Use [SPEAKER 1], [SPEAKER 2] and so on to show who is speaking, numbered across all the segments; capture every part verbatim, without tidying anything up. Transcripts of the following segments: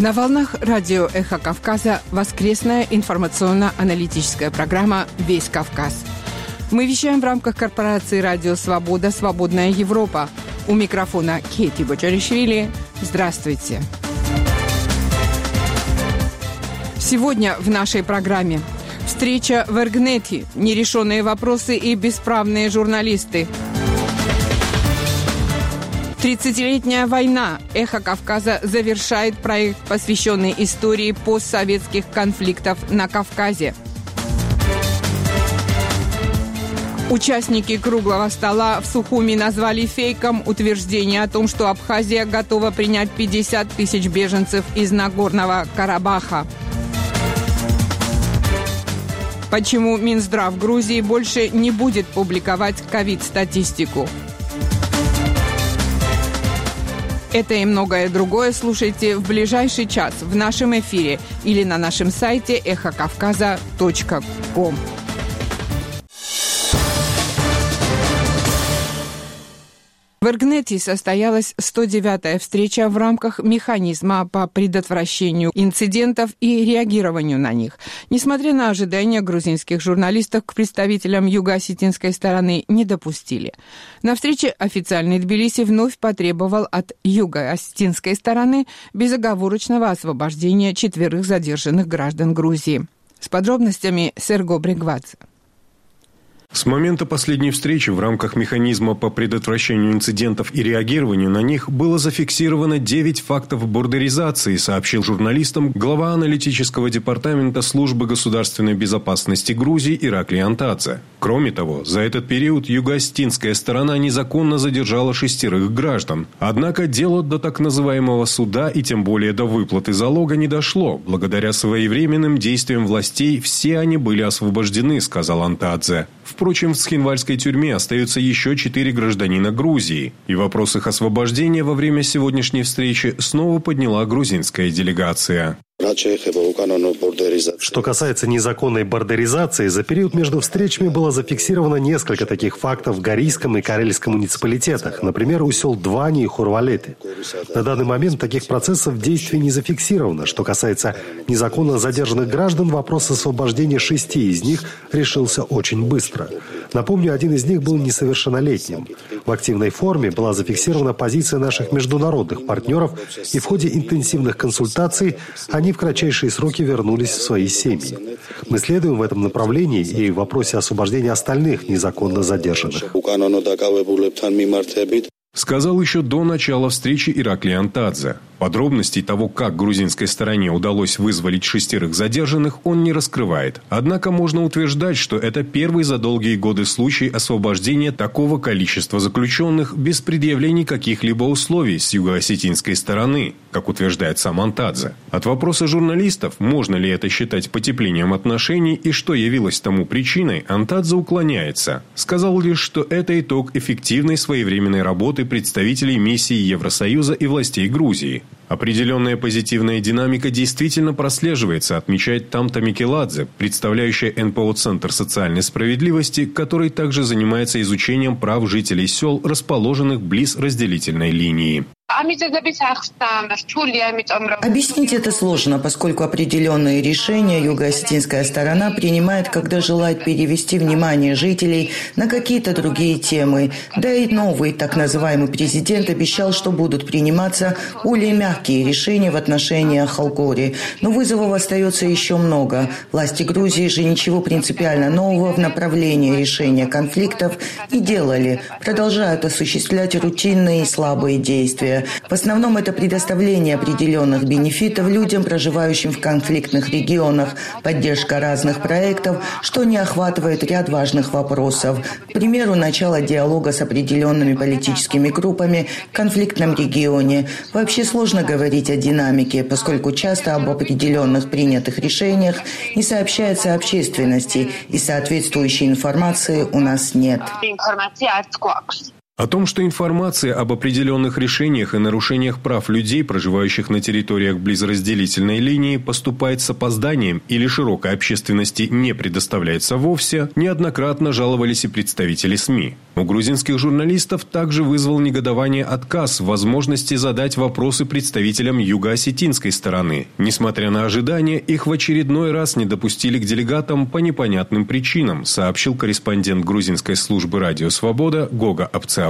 [SPEAKER 1] На волнах радио «Эхо Кавказа» воскресная информационно-аналитическая программа «Весь Кавказ». Мы вещаем в рамках корпорации «Радио Свобода. Свободная Европа». У микрофона Кети Бочаришвили. Здравствуйте. Сегодня в нашей программе встреча в Эргнете, нерешенные вопросы и бесправные журналисты. тридцатилетняя война. «Эхо Кавказа» завершает проект, посвященный истории постсоветских конфликтов на Кавказе. Участники круглого стола в Сухуми назвали фейком утверждение о том, что Абхазия готова принять пятьдесят тысяч беженцев из Нагорного Карабаха. Почему Минздрав Грузии больше не будет публиковать ковид-статистику? Это и многое другое слушайте в ближайший час в нашем эфире или на нашем сайте эхо кавказа точка ком. В Эргнете состоялась сто девятая встреча в рамках механизма по предотвращению инцидентов и реагированию на них. Несмотря на ожидания грузинских журналистов, к представителям юго-осетинской стороны не допустили. На встрече официальный Тбилиси вновь потребовал от юго-осетинской стороны безоговорочного освобождения четверых задержанных граждан Грузии. С подробностями Серго Бригвадзе.
[SPEAKER 2] С момента последней встречи в рамках механизма по предотвращению инцидентов и реагированию на них было зафиксировано девять фактов бордеризации, сообщил журналистам глава аналитического департамента службы государственной безопасности Грузии Ираклий Антадзе. Кроме того, за этот период юго-осетинская сторона незаконно задержала шестерых граждан. Однако дело до так называемого суда и тем более до выплаты залога не дошло. Благодаря своевременным действиям властей все они были освобождены, сказал Антадзе. Впрочем, в Схинвальской тюрьме остаются еще четыре гражданина Грузии. И вопрос их освобождения во время сегодняшней встречи снова подняла грузинская делегация.
[SPEAKER 3] Что касается незаконной бордеризации, за период между встречами было зафиксировано несколько таких фактов в Горийском и Карельском муниципалитетах, например, у сел Двани и Хурвалеты. На данный момент таких процессов действий не зафиксировано. Что касается незаконно задержанных граждан, вопрос освобождения шести из них решился очень быстро. Напомню, один из них был несовершеннолетним. В активной форме была зафиксирована позиция наших международных партнеров, и в ходе интенсивных консультаций они в кратчайшие сроки вернулись в свои семьи. Мы следуем в этом направлении и в вопросе освобождения остальных незаконно задержанных.
[SPEAKER 2] Сказал еще до начала встречи Ираклий Антадзе. Подробностей того, как грузинской стороне удалось вызволить шестерых задержанных, он не раскрывает. Однако можно утверждать, что это первый за долгие годы случай освобождения такого количества заключенных без предъявления каких-либо условий с юго-осетинской стороны, как утверждает сам Антадзе. От вопроса журналистов, можно ли это считать потеплением отношений и что явилось тому причиной, Антадзе уклоняется. Сказал лишь, что это итог эффективной своевременной работы представителей миссии Евросоюза и властей Грузии. Определенная позитивная динамика действительно прослеживается, отмечает Тамта Микеладзе, представляющая эн пэ о «Центр социальной справедливости», который также занимается изучением прав жителей сел, расположенных близ разделительной линии.
[SPEAKER 4] Объяснить это сложно, поскольку определенные решения юго-осетинская сторона принимает, когда желает перевести внимание жителей на какие-то другие темы. Да и новый так называемый президент обещал, что будут приниматься более мягкие решения в отношении Халкори. Но вызовов остается еще много. Власти Грузии же ничего принципиально нового в направлении решения конфликтов не делали. Продолжают осуществлять рутинные и слабые действия. В основном это предоставление определенных бенефитов людям, проживающим в конфликтных регионах, поддержка разных проектов, что не охватывает ряд важных вопросов. К примеру, начало диалога с определенными политическими группами в конфликтном регионе. Вообще сложно говорить о динамике, поскольку часто об определенных принятых решениях не сообщается общественности, и соответствующей информации у нас нет.
[SPEAKER 2] О том, что информация об определенных решениях и нарушениях прав людей, проживающих на территориях близ разделительной линии, поступает с опозданием или широкой общественности не предоставляется вовсе, неоднократно жаловались и представители СМИ. У грузинских журналистов также вызвал негодование отказ в возможности задать вопросы представителям юго-осетинской стороны. Несмотря на ожидания, их в очередной раз не допустили к делегатам по непонятным причинам, сообщил корреспондент грузинской службы «Радио Свобода» Гога Апцеаури.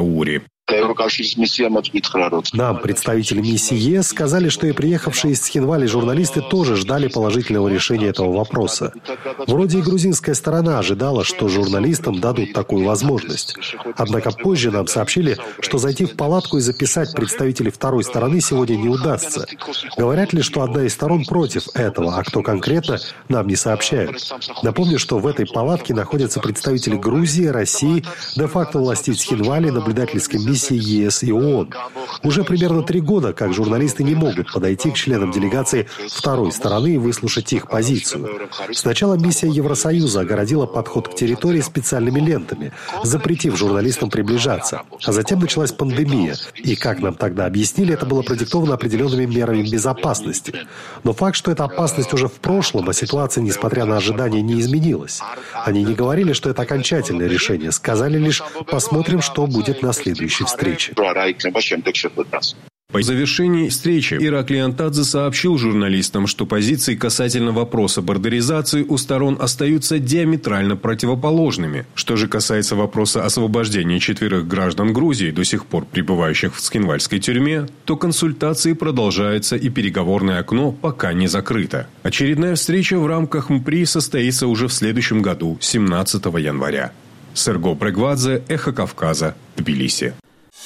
[SPEAKER 3] Нам, представители миссии ЕС, сказали, что и приехавшие из Цхинвали журналисты тоже ждали положительного решения этого вопроса. Вроде и грузинская сторона ожидала, что журналистам дадут такую возможность. Однако позже нам сообщили, что зайти в палатку и записать представителей второй стороны сегодня не удастся. Говорят ли, что одна из сторон против этого, а кто конкретно, нам не сообщают. Напомню, что в этой палатке находятся представители Грузии, России, де-факто властей Цхинвали, наблюдательской миссии ЕС и ООН. Уже примерно три года, как журналисты не могут подойти к членам делегации второй стороны и выслушать их позицию. Сначала миссия Евросоюза огородила подход к территории специальными лентами, запретив журналистам приближаться. А затем началась пандемия. И, как нам тогда объяснили, это было продиктовано определенными мерами безопасности. Но факт, что эта опасность уже в прошлом, а ситуация, несмотря на ожидания, не изменилась. Они не говорили, что это окончательное решение. Сказали лишь: посмотрим, что будет на следующей встречи.
[SPEAKER 2] По завершении встречи Иракли Антадзе сообщил журналистам, что позиции касательно вопроса бордеризации у сторон остаются диаметрально противоположными. Что же касается вопроса освобождения четверых граждан Грузии, до сих пор пребывающих в Цхинвальской тюрьме, то консультации продолжаются и переговорное окно пока не закрыто. Очередная встреча в рамках МПРИ состоится уже в следующем году, семнадцатого января. Серго Прегвадзе, Эхо Кавказа, Тбилиси.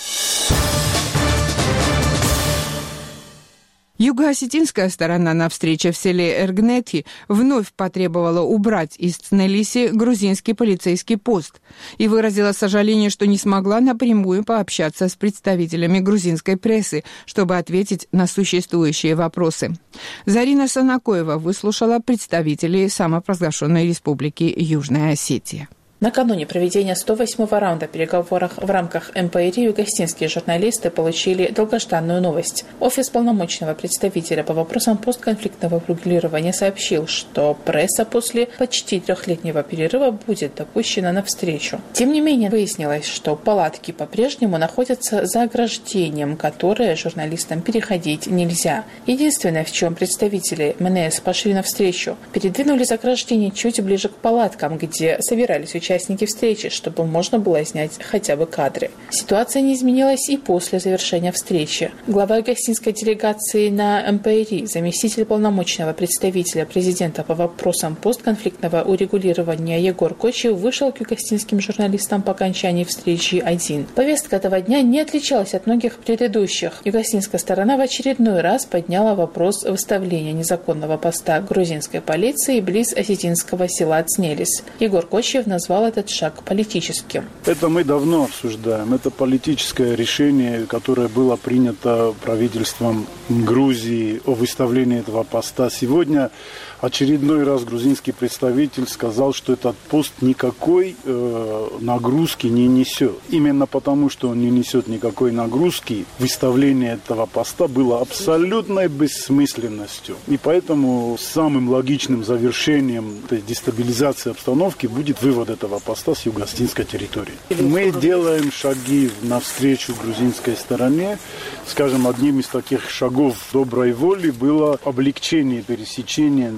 [SPEAKER 1] Юго-осетинская сторона на встрече в селе Эргнети вновь потребовала убрать из Цнелиси грузинский полицейский пост и выразила сожаление, что не смогла напрямую пообщаться с представителями грузинской прессы, чтобы ответить на существующие вопросы. Зарина Санакоева выслушала представителей самопровозглашенной республики Южная Осетия.
[SPEAKER 5] Накануне проведения сто восьмого раунда переговоров в рамках МПРИ югоосетинские журналисты получили долгожданную новость. Офис полномочного представителя по вопросам постконфликтного регулирования сообщил, что пресса после почти трехлетнего перерыва будет допущена на встречу. Тем не менее, выяснилось, что палатки по-прежнему находятся за ограждением, которое журналистам переходить нельзя. Единственное, в чем представители МНС пошли навстречу, передвинули заграждение чуть ближе к палаткам, где собирались участники участники встречи, чтобы можно было снять хотя бы кадры. Ситуация не изменилась и после завершения встречи. Глава югоосетинской делегации на МПРИ, заместитель полномочного представителя президента по вопросам постконфликтного урегулирования Егор Кочев вышел к югоосетинским журналистам по окончании встречи один. Повестка этого дня не отличалась от многих предыдущих. Югоосетинская сторона в очередной раз подняла вопрос выставления незаконного поста грузинской полиции близ осетинского села Цнелис. Егор Кочев назвал этот шаг политическим.
[SPEAKER 6] Это мы давно обсуждаем. Это политическое решение, которое было принято правительством Грузии о выставлении этого поста. Сегодня очередной раз грузинский представитель сказал, что этот пост никакой э, нагрузки не несет. Именно потому, что он не несет никакой нагрузки, выставление этого поста было абсолютной бессмысленностью. И поэтому самым логичным завершением этой дестабилизации обстановки будет вывод этого поста с юго-осетинской территории. Мы делаем шаги навстречу грузинской стороне. Скажем, одним из таких шагов доброй воли было облегчение пересечения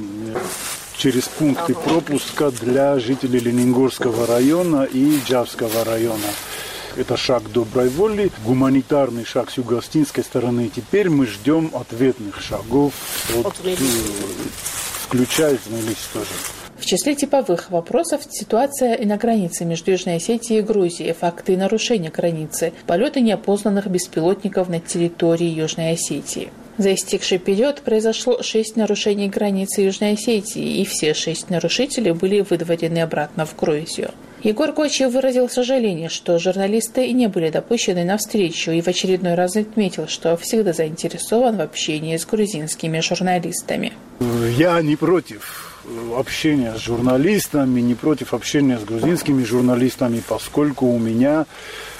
[SPEAKER 6] через пункты пропуска для жителей Ленингорского района и Джавского района. Это шаг доброй воли, гуманитарный шаг с юго-осетинской стороны. Теперь мы ждем ответных шагов, от, включая Цнелис тоже.
[SPEAKER 5] В числе типовых вопросов ситуация и на границе между Южной Осетией и Грузией, факты нарушения границы, полеты неопознанных беспилотников над территорией Южной Осетии. За истекший период произошло шесть нарушений границы Южной Осетии, и все шесть нарушителей были выдворены обратно в Грузию. Егор Кочев выразил сожаление, что журналисты не были допущены на встречу, и в очередной раз отметил, что всегда заинтересован в общении с грузинскими журналистами.
[SPEAKER 6] Я не против общения с журналистами, не против общения с грузинскими журналистами, поскольку у меня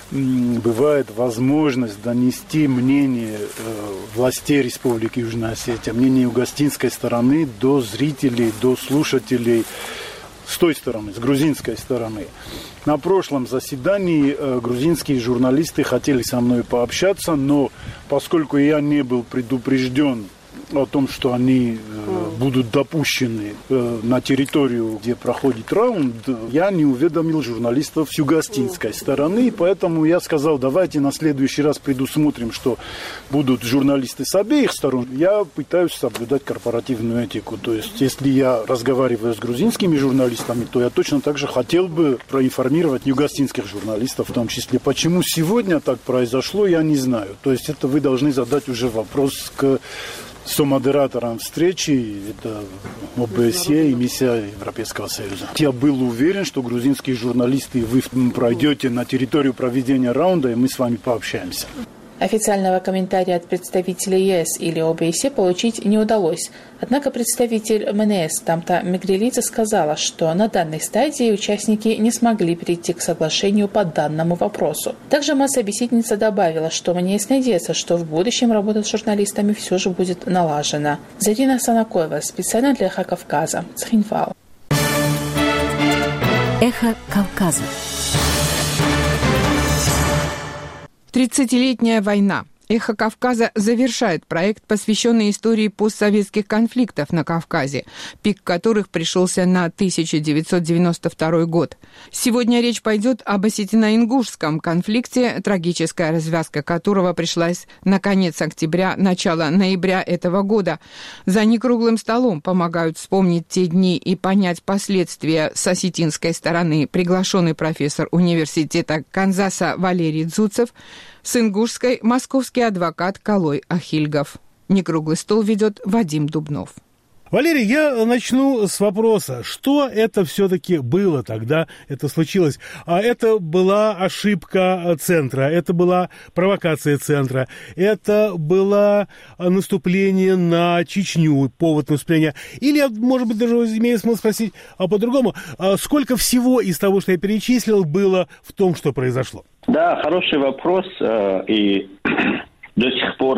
[SPEAKER 6] бывает возможность донести мнение властей Республики Южная Осетия, мнение югостинской стороны до зрителей, до слушателей с той стороны, с грузинской стороны. На прошлом заседании грузинские журналисты хотели со мной пообщаться, но поскольку я не был предупрежден о том, что они э, будут допущены э, на территорию, где проходит раунд, я не уведомил журналистов с югостинской стороны, поэтому я сказал, давайте на следующий раз предусмотрим, что будут журналисты с обеих сторон. Я пытаюсь соблюдать корпоративную этику, то есть если я разговариваю с грузинскими журналистами, то я точно так же хотел бы проинформировать югостинских журналистов в том числе. Почему сегодня так произошло, я не знаю. То есть это вы должны задать уже вопрос к сомодератором встречи, это ОБСЕ и миссия Европейского Союза. Я был уверен, что грузинские журналисты, вы пройдете на территорию проведения раунда, и мы с вами пообщаемся.
[SPEAKER 5] Официального комментария от представителей ЕС или ОБСЕ получить не удалось. Однако представитель эм эн эс Тамта Мегрелидзе сказала, что на данной стадии участники не смогли прийти к соглашению по данному вопросу. Также моя-собеседница добавила, что эм эн эс надеется, что в будущем работа с журналистами все же будет налажена. Зарина Санакоева, специально для «Эхо Кавказа», Цхинвал.
[SPEAKER 7] Эхо Кавказа.
[SPEAKER 1] Тридцатилетняя война. «Эхо Кавказа» завершает проект, посвященный истории постсоветских конфликтов на Кавказе, пик которых пришелся на тысяча девятьсот девяносто второй год. Сегодня речь пойдет об осетино-ингушском конфликте, трагическая развязка которого пришлась на конец октября, начало ноября этого года. За некруглым столом помогают вспомнить те дни и понять последствия с осетинской стороны приглашенный профессор университета Канзаса Валерий Дзуцев, с ингушской московский адвокат Калой Ахильгов. Некруглый стол ведет Вадим Дубнов.
[SPEAKER 8] Валерий, я начну с вопроса, что это все-таки было тогда, это случилось? А это была ошибка центра, это была провокация центра, это было наступление на Чечню, повод наступления. Или, может быть, даже имеет смысл спросить а по-другому, а сколько всего из того, что я перечислил, было в том, что произошло?
[SPEAKER 9] Да, хороший вопрос, и до сих пор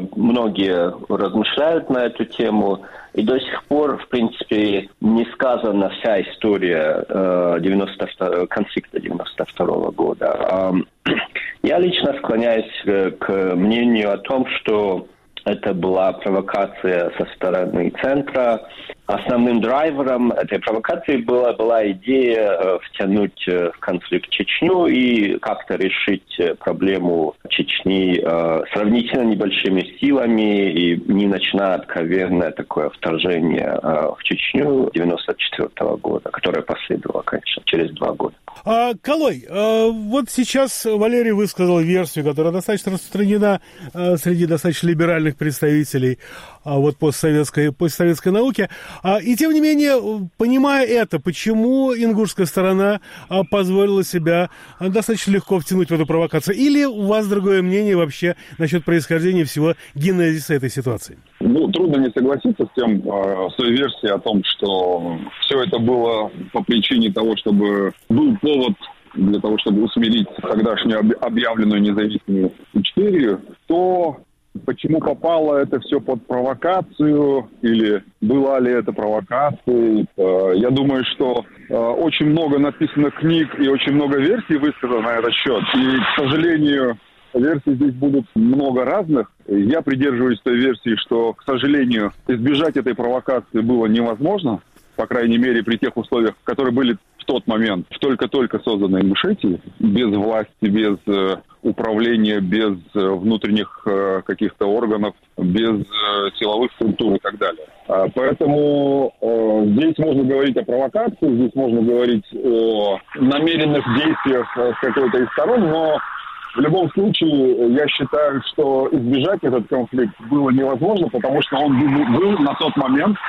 [SPEAKER 9] многие размышляют на эту тему, и до сих пор, в принципе, не сказана вся история девяносто второго, конфликта девяносто второго года. Я лично склоняюсь к мнению о том, что это была провокация со стороны центра. Основным драйвером этой провокации была, была идея э, втянуть э, в конфликт Чечню и как-то решить э, проблему Чечни э, сравнительно небольшими силами и не начиная откровенное такое вторжение э, в Чечню девяносто четвёртого года, которое последовало, конечно, через два года.
[SPEAKER 8] А, Калой, а, вот сейчас Валерий высказал версию, которая достаточно распространена а, среди достаточно либеральных представителей а, вот постсоветской, постсоветской науки. А, и тем не менее, понимая это, почему ингушская сторона а, позволила себя а, достаточно легко втянуть в эту провокацию? Или у вас другое мнение вообще насчет происхождения всего генезиса этой ситуации?
[SPEAKER 10] Ну, трудно не согласиться с тем, э, с той версией о том, что все это было по причине того, чтобы был повод для того, чтобы усмирить тогдашнюю объявленную независимую Ичкерию, то почему попало это все под провокацию, или была ли это провокацией. Я думаю, что очень много написано книг и очень много версий высказано на этот счет. И, к сожалению, версий здесь будут много разных. Я придерживаюсь той версии, что, к сожалению, избежать этой провокации было невозможно, по крайней мере, при тех условиях, которые были в тот момент в только-только созданной Ингушетии, без власти, без э, управления, без э, внутренних э, каких-то органов, без э, силовых структур и так далее. А, поэтому э, здесь можно говорить о провокации, здесь можно говорить о намеренных действиях с какой-то из сторон, но в любом случае я считаю, что избежать этот конфликт было невозможно, потому что он был на тот момент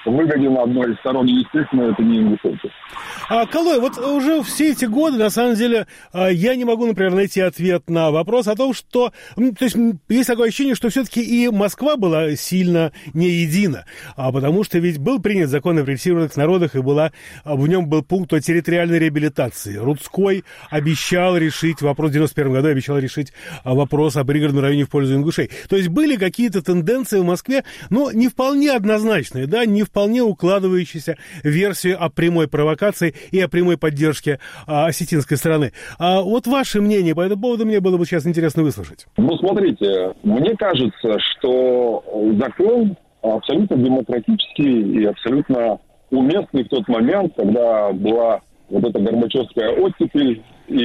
[SPEAKER 10] выгоден одной из сторон, естественно, это не ингушетия.
[SPEAKER 8] А, Калой, вот уже все эти годы, на самом деле, я не могу, например, найти ответ на вопрос о том, что... То есть есть такое ощущение, что все-таки и Москва была сильно не едина, а потому что ведь был принят закон о репрессированных народах, и была, в нем был пункт о территориальной реабилитации. Рудской обещал решить вопрос, в девяносто первом году обещал решить вопрос о пригородном районе в пользу ингушей. То есть были какие-то тенденции в Москве, но не вполне однозначные, да, не вполне укладывающиеся в версию о прямой провокации и о прямой поддержке а, осетинской стороны. А вот ваше мнение по этому поводу мне было бы сейчас интересно выслушать.
[SPEAKER 10] Ну, смотрите, мне кажется, что закон абсолютно демократический и абсолютно уместный в тот момент, когда была вот эта горбачевская оттепель,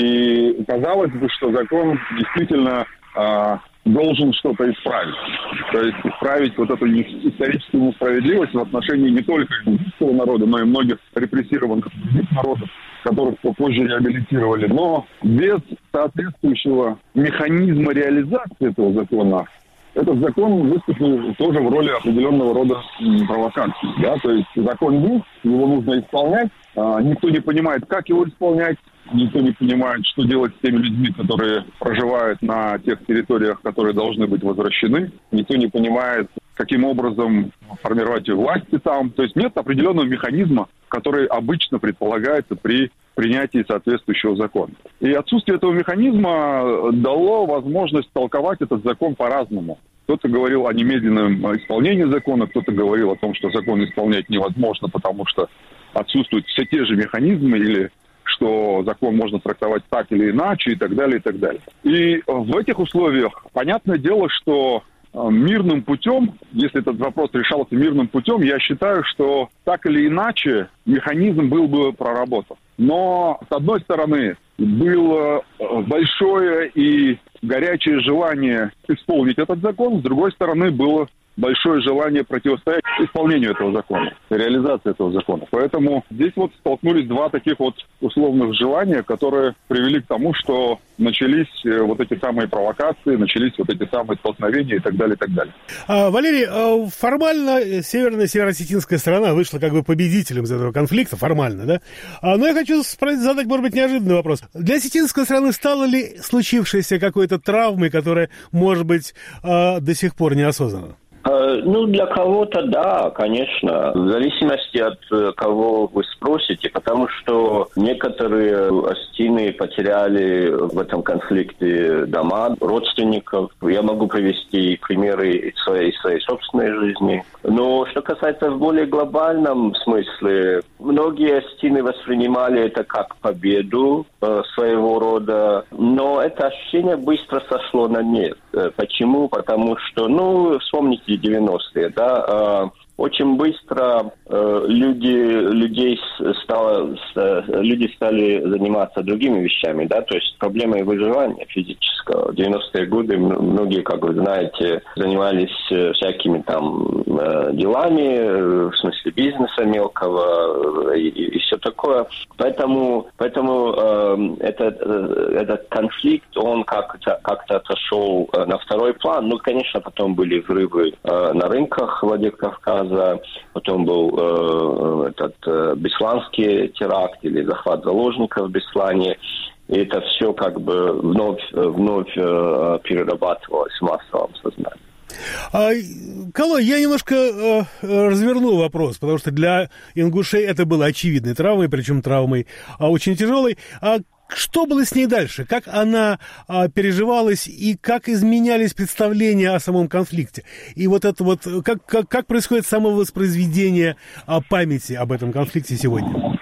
[SPEAKER 10] и казалось бы, что закон действительно а, должен что-то исправить. То есть исправить вот эту историческую несправедливость в отношении не только индийского народа, но и многих репрессированных народов, которых попозже реабилитировали. Но без соответствующего механизма реализации этого закона этот закон выступил тоже в роли определенного рода провокации. Да? То есть закон есть, его нужно исполнять, а, никто не понимает, как его исполнять, никто не понимает, что делать с теми людьми, которые проживают на тех территориях, которые должны быть возвращены. Никто не понимает, каким образом формировать власти там. То есть нет определенного механизма, который обычно предполагается при принятии соответствующего закона. И отсутствие этого механизма дало возможность толковать этот закон по-разному. Кто-то говорил о немедленном исполнении закона, кто-то говорил о том, что закон исполнять невозможно, потому что отсутствуют все те же механизмы, или что закон можно трактовать так или иначе, и так далее, и так далее. И в этих условиях понятное дело, что мирным путем, если этот вопрос решался мирным путем, я считаю, что так или иначе механизм был бы проработан. Но, с одной стороны, было большое и горячее желание исполнить этот закон, с другой стороны, было большое желание противостоять исполнению этого закона, реализации этого закона. Поэтому здесь вот столкнулись два таких вот условных желания, которые привели к тому, что начались вот эти самые провокации, начались вот эти самые столкновения и так далее, и так далее.
[SPEAKER 8] А, Валерий, формально северная северо-осетинская сторона вышла как бы победителем из этого конфликта, формально, да? А, но я хочу задать, может быть, неожиданный вопрос. Для осетинской стороны стало ли случившееся какой-то травмой, которая, может быть, до сих пор не осознана?
[SPEAKER 9] Ну, для кого-то да, конечно, в зависимости от кого вы спросите, потому что некоторые осетины потеряли в этом конфликте дома, родственников. Я могу привести примеры из своей, своей собственной жизни. Но что касается в более глобальном смысле, многие осетины воспринимали это как победу э, своего рода, но это ощущение быстро сошло на нет. Почему? Потому что, ну, вспомните девяностые, да, э, очень быстро э, люди, людей стало, э, люди стали заниматься другими вещами, да, то есть проблемой выживания физического. В девяностые годы многие, как вы знаете, занимались всякими там э, делами, э, в смысле бизнеса мелкого э, и, и все такое. Поэтому, поэтому э, этот, э, этот конфликт, он как-то, как-то отошел э, на второй план. Ну, конечно, потом были взрывы э, на рынках Владикавказа, потом был э, этот э, бесланский теракт или захват заложников в Беслане. И это все как бы вновь, вновь э, перерабатывалось в массовом сознании.
[SPEAKER 8] А, Калой, я немножко э, разверну вопрос, потому что для ингушей это было очевидной травмой, причем травмой а, очень тяжелой. А что было с ней дальше? Как она а, переживалась и как изменялись представления о самом конфликте? И вот это вот, как, как, как происходит самовоспроизведение а, памяти об этом конфликте сегодня?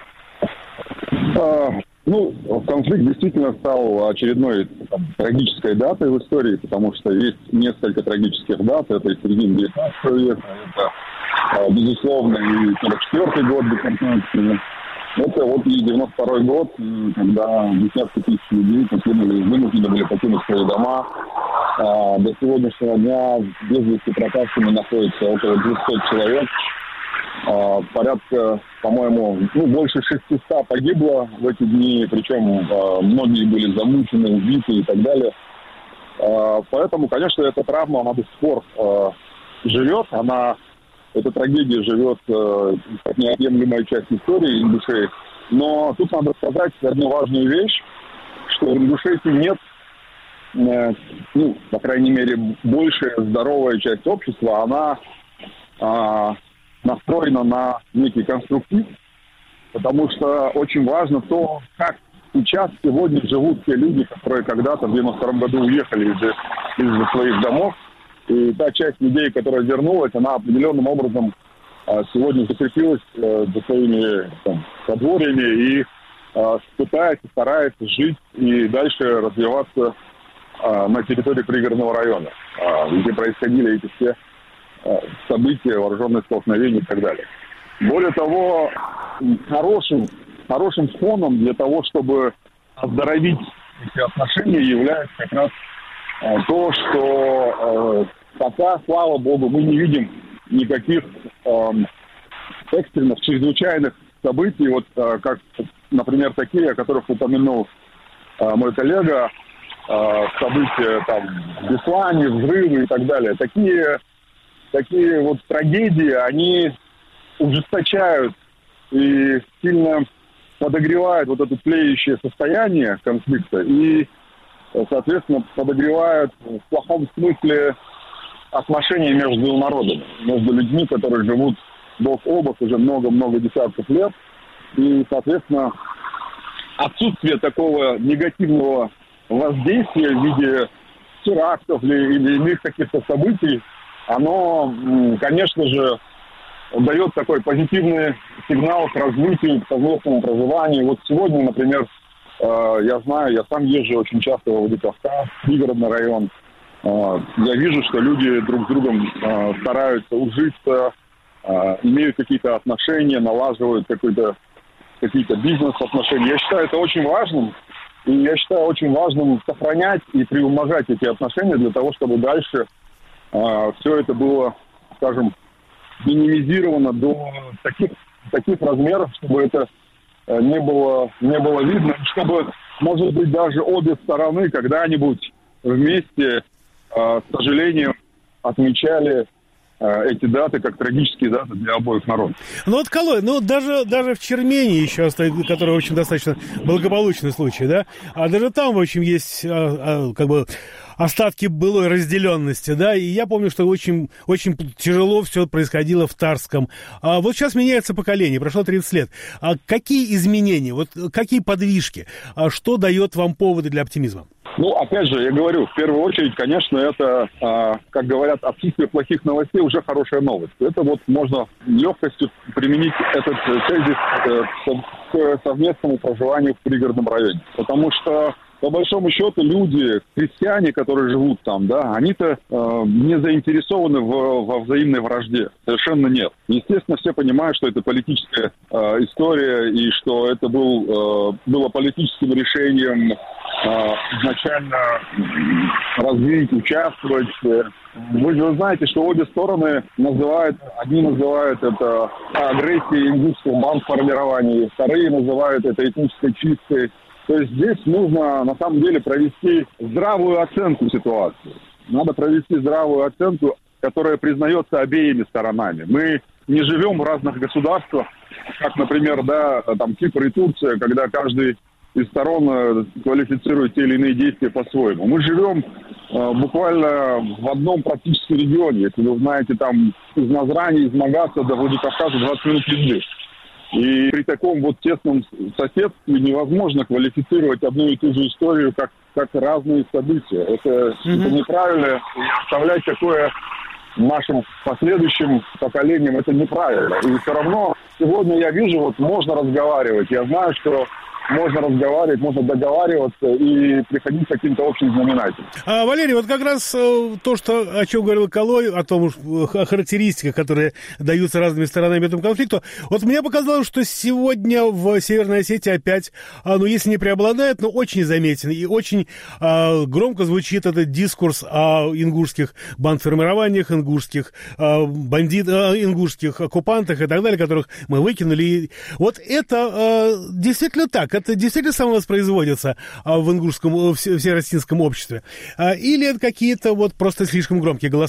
[SPEAKER 10] А, ну, конфликт действительно стал очередной там, трагической датой в истории, потому что есть несколько трагических дат. Это и середина девятнадцатого века, это, а, безусловно, и сорок четвёртый год депортации. Это вот и девяносто второй год, когда десятки тысяч людей покинули, вынуждены были покинуть свои дома. А, до сегодняшнего дня без вести пропавшими находится около двухсот человек. А, порядка, по-моему, ну, больше шестисот погибло в эти дни, причем а, многие были замучены, убиты и так далее. А, поэтому, конечно, эта травма, она до сих пор а, живет, она эта трагедия живет э, как неотъемлемая часть истории ингушей. Но тут надо сказать одну важную вещь, что в Ингушетии нет, э, ну, по крайней мере, большая здоровая часть общества, она э, настроена на некий конструктив, потому что очень важно то, как сейчас, сегодня живут те люди, которые когда-то в девяносто втором году уехали из, из своих домов. И та часть людей, которая вернулась, она определенным образом а, сегодня закрепилась а, за своими там, подворьями и а, пытается, старается жить и дальше развиваться а, на территории пригородного района, а, где происходили эти все а, события, вооруженные столкновения и так далее. Более того, хорошим, хорошим фоном для того, чтобы оздоровить эти отношения, является как раз а, то, что а, пока, слава богу, мы не видим никаких э, экстренных, чрезвычайных событий, вот э, как, например, такие, о которых упомянул э, мой коллега, э, события там в Беслане, взрывы и так далее. Такие, такие вот трагедии, они ужесточают и сильно подогревают вот это тлеющее состояние конфликта и, соответственно, подогревают в плохом смысле отношения между народами, между людьми, которые живут бок о бок уже много-много десятков лет. И, соответственно, отсутствие такого негативного воздействия в виде терактов или, или иных каких-то событий, оно, конечно же, дает такой позитивный сигнал к развитию, к совместному проживанию. Вот сегодня, например, я знаю, я сам езжу очень часто во Владикавказ, пригородный район. Я вижу, что люди друг с другом э, стараются ужиться, э, имеют какие-то отношения, налаживают какой-то, какие-то бизнес-отношения. Я считаю это очень важным. И я считаю очень важным сохранять и приумножать эти отношения для того, чтобы дальше э, все это было, скажем, минимизировано до таких, таких размеров, чтобы это э, не было, не было видно, чтобы, может быть, даже обе стороны когда-нибудь вместе, к сожалению, отмечали эти даты как трагические даты для обоих народов.
[SPEAKER 8] Ну вот, Калой, ну даже, даже в Чермении еще стоит, который очень достаточно благополучный случай, да, а даже там, в общем, есть а, а, как бы остатки былой разделенности, да, и я помню, что очень, очень тяжело все происходило в Тарском. А вот сейчас меняется поколение, прошло тридцать лет. А какие изменения, вот какие подвижки, а что дает вам поводы для оптимизма?
[SPEAKER 10] Ну, опять же, я говорю, в первую очередь, конечно, это, э, как говорят, отсутствие плохих новостей уже хорошая новость. Это вот можно легкостью применить этот тезис э, к совместному проживанию в пригородном районе. Потому что, по большому счету, люди, крестьяне, которые живут там, да, они-то э, не заинтересованы в, во взаимной вражде. Совершенно нет. Естественно, все понимают, что это политическая э, история и что это был, э, было политическим решением изначально развить, участвовать. Вы же знаете, что обе стороны называют, одни называют это агрессией ингушских бандформирований, вторые называют это этнической чисткой. То есть здесь нужно на самом деле провести здравую оценку ситуации. Надо провести здравую оценку, которая признается обеими сторонами. Мы не живем в разных государствах, как, например, да, там Кипр и Турция, когда каждый из сторон квалифицируют те или иные действия по-своему. Мы живем э, буквально в одном практически регионе. Если вы знаете, там из Назрани, из Магаса до Владикавказа двадцать минут езды. И при таком вот тесном соседстве невозможно квалифицировать одну и ту же историю как, как разные события. Это, mm-hmm. это неправильно. И оставлять такое нашим последующим поколениям, это неправильно. И все равно сегодня я вижу, вот можно разговаривать. Я знаю, что можно разговаривать, можно договариваться и приходить к каким-то общим знаменателям.
[SPEAKER 8] А, Валерий, вот как раз э, то, что, о чем говорил Калой, о том, о характеристиках, которые даются разными сторонами этому конфликту, вот мне показалось, что сегодня в Северной Осетии опять, а, ну, если не преобладает, но очень заметен и очень а, громко звучит этот дискурс о ингушских бандформированиях, ингушских а, бандит, а, ингушских оккупантах и так далее, которых мы выкинули. И вот это а, действительно так. Это действительно самовоспроизводится а, в ингушском, в всероссийском обществе? А, или это какие-то вот просто слишком громкие голоса?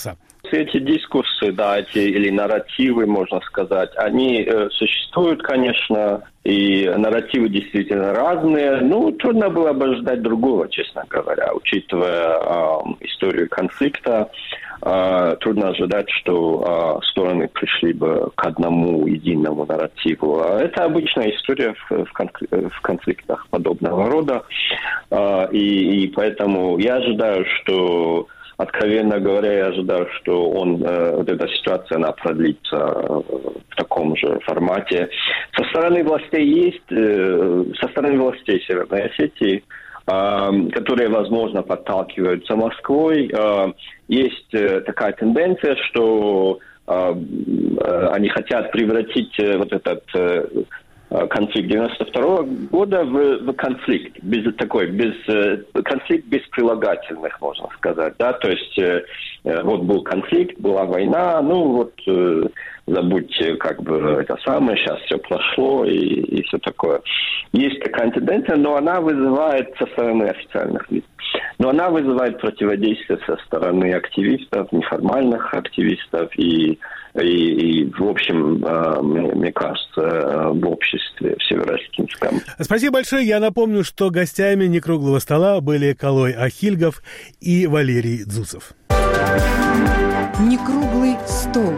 [SPEAKER 9] вопросы, эти дискуссии, да, эти или нарративы, можно сказать, они э, существуют, конечно, и нарративы действительно разные. Ну, трудно было бы ждать другого, честно говоря, учитывая э, историю конфликта. Э, трудно ожидать, что э, стороны пришли бы к одному единому нарративу. Это обычная история в, в, конфлик- в конфликтах подобного рода. Э, и, и поэтому я ожидаю, что, откровенно говоря, я ожидаю, что он, э, вот эта ситуация, она продлится э, в таком же формате. Со стороны властей есть, э, со стороны властей Северной Осетии, э, которые, возможно, подталкиваются Москвой, э, есть э, такая тенденция, что э, э, они хотят превратить э, вот этот э, конфликт девяносто второго года в, в конфликт, без такой, без конфликт без прилагательных, можно сказать, да, то есть э, вот был конфликт, была война, ну вот э, забудьте, как бы это самое, сейчас все прошло и, и все такое. Есть такая тенденция, но она вызывает со стороны официальных лиц, но она вызывает противодействие со стороны активистов, неформальных активистов и И, и в общем, мне, мне кажется, в обществе в Северо-Осетинском.
[SPEAKER 8] Спасибо большое. Я напомню, что гостями «Некруглого стола» были Калой Ахильгов и Валерий Дзусов.
[SPEAKER 1] «Некруглый стол».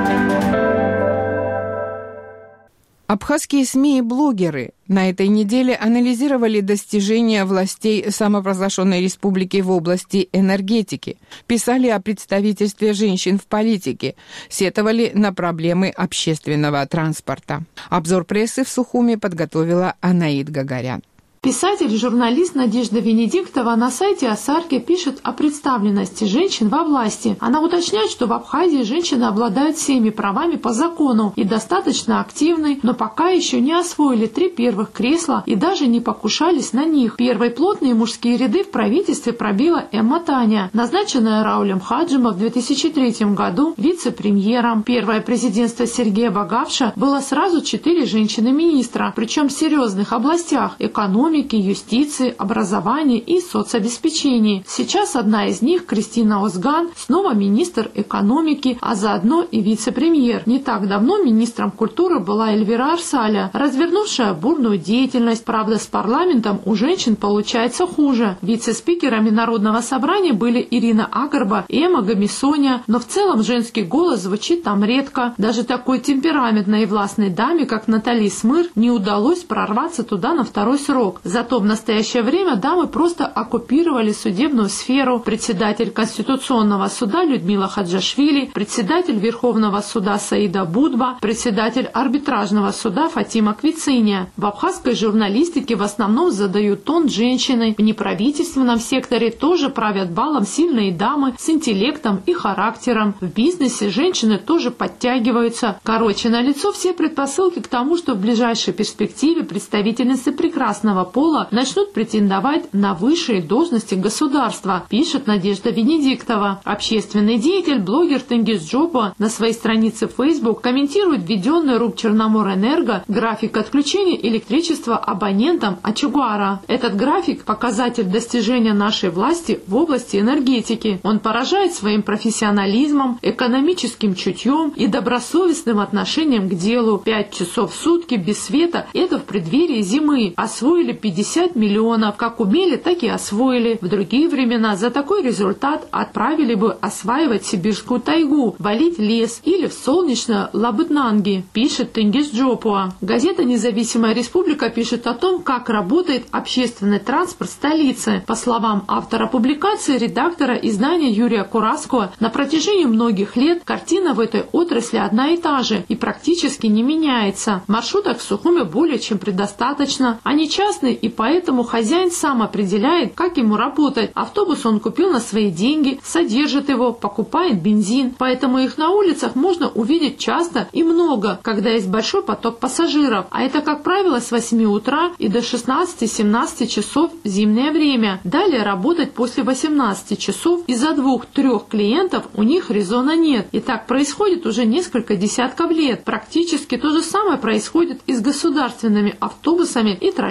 [SPEAKER 1] Абхазские СМИ и блогеры на этой неделе анализировали достижения властей самопровозглашенной республики в области энергетики, писали о представительстве женщин в политике, сетовали на проблемы общественного транспорта. Обзор прессы в Сухуми подготовила Анаид Гагарян.
[SPEAKER 7] Писатель и журналист Надежда Венедиктова на сайте Асарки пишет о представленности женщин во власти. Она уточняет, что в Абхазии женщины обладают всеми правами по закону и достаточно активны, но пока еще не освоили три первых кресла и даже не покушались на них. Первые плотные мужские ряды в правительстве пробила Эмма Таня, назначенная Раулем Хаджимом в две тысячи третьем году вице-премьером. Первое президентство Сергея Багавша было сразу четыре женщины-министра, причем в серьезных областях – экономики, юстиции, образования и соцобеспечения. Сейчас одна из них, Кристина Озган, снова министр экономики, а заодно и вице-премьер. Не так давно министром культуры была Эльвира Арсаля, развернувшая бурную деятельность. Правда, с парламентом у женщин получается хуже. Вице-спикерами Народного собрания были Ирина Агарба и Эмма Гамисоня, но в целом женский голос звучит там редко. Даже такой темпераментной и властной даме, как Натали Смыр, не удалось прорваться туда на второй срок. Зато в настоящее время дамы просто оккупировали судебную сферу. Председатель Конституционного суда Людмила Хаджашвили, председатель Верховного суда Саида Будба, председатель арбитражного суда Фатима Квициния. В абхазской журналистике в основном задают тон женщины. В неправительственном секторе тоже правят балом сильные дамы с интеллектом и характером. В бизнесе женщины тоже подтягиваются. Короче, налицо все предпосылки к тому, что в ближайшей перспективе представительницы прекрасного пола начнут претендовать на высшие должности государства, пишет Надежда Венедиктова. Общественный деятель, блогер Тенгиз Джопа на своей странице в Facebook комментирует введенный РУП Черноморэнерго график отключения электричества абонентам Ачугуара. Этот график – показатель достижения нашей власти в области энергетики. Он поражает своим профессионализмом, экономическим чутьем и добросовестным отношением к делу. Пять часов в сутки без света – это в преддверии зимы. Освоили пятьдесят миллионов. Как умели, так и освоили. В другие времена за такой результат отправили бы осваивать сибирскую тайгу, валить лес или в солнечное Лабытнанги, пишет Тенгиз Джопуа. Газета «Независимая республика» пишет о том, как работает общественный транспорт столицы. По словам автора публикации, редактора издания Юрия Кураскова, на протяжении многих лет картина в этой отрасли одна и та же и практически не меняется. Маршруток в Сухуми более чем предостаточно. Они частные, и поэтому хозяин сам определяет, как ему работать. Автобус он купил на свои деньги, содержит его, покупает бензин. Поэтому их на улицах можно увидеть часто и много, когда есть большой поток пассажиров. А это, как правило, с восьми утра и до шестнадцати-семнадцати часов в зимнее время. Далее работать после восемнадцати часов из-за двух-трех клиентов у них резона нет. И так происходит уже несколько десятков лет. Практически то же самое происходит и с государственными автобусами и троллейбусами.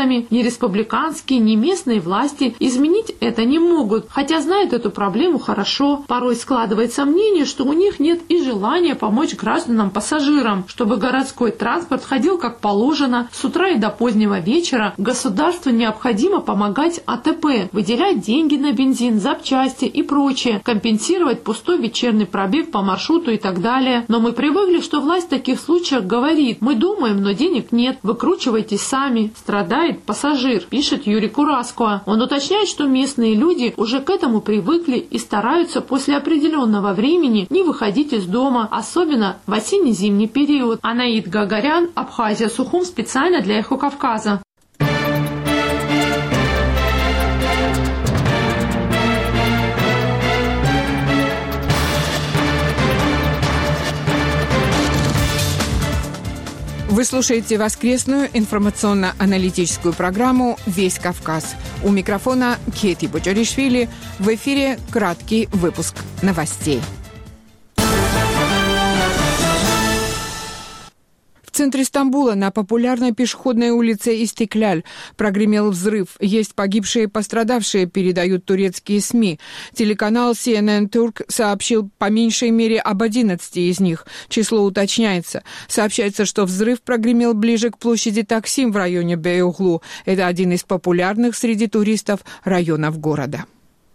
[SPEAKER 7] властями. Ни республиканские, ни местные власти изменить это не могут, хотя знают эту проблему хорошо. Порой складывается мнение, что у них нет и желания помочь гражданам-пассажирам, чтобы городской транспорт ходил как положено с утра и до позднего вечера. Государству необходимо помогать АТП, выделять деньги на бензин, запчасти и прочее, компенсировать пустой вечерний пробег по маршруту и так далее. Но мы привыкли, что власть в таких случаях говорит: мы думаем, но денег нет, выкручивайтесь сами. Страдает пассажир, пишет Юрий Кураско. Он уточняет, что местные люди уже к этому привыкли и стараются после определенного времени не выходить из дома, особенно в осенне-зимний период. Анаид Гагарян, Абхазия, Сухум, специально для Эхо Кавказа.
[SPEAKER 1] Вы слушаете воскресную информационно-аналитическую программу «Весь Кавказ». У микрофона Кети Бочаришвили. В эфире краткий выпуск новостей. В центре Стамбула на популярной пешеходной улице Истикляль прогремел взрыв. Есть погибшие и пострадавшие, передают турецкие СМИ. Телеканал си эн эн Turk сообщил по меньшей мере об одиннадцати из них. Число уточняется. Сообщается, что взрыв прогремел ближе к площади Таксим в районе Бейоглу. Это один из популярных среди туристов районов города.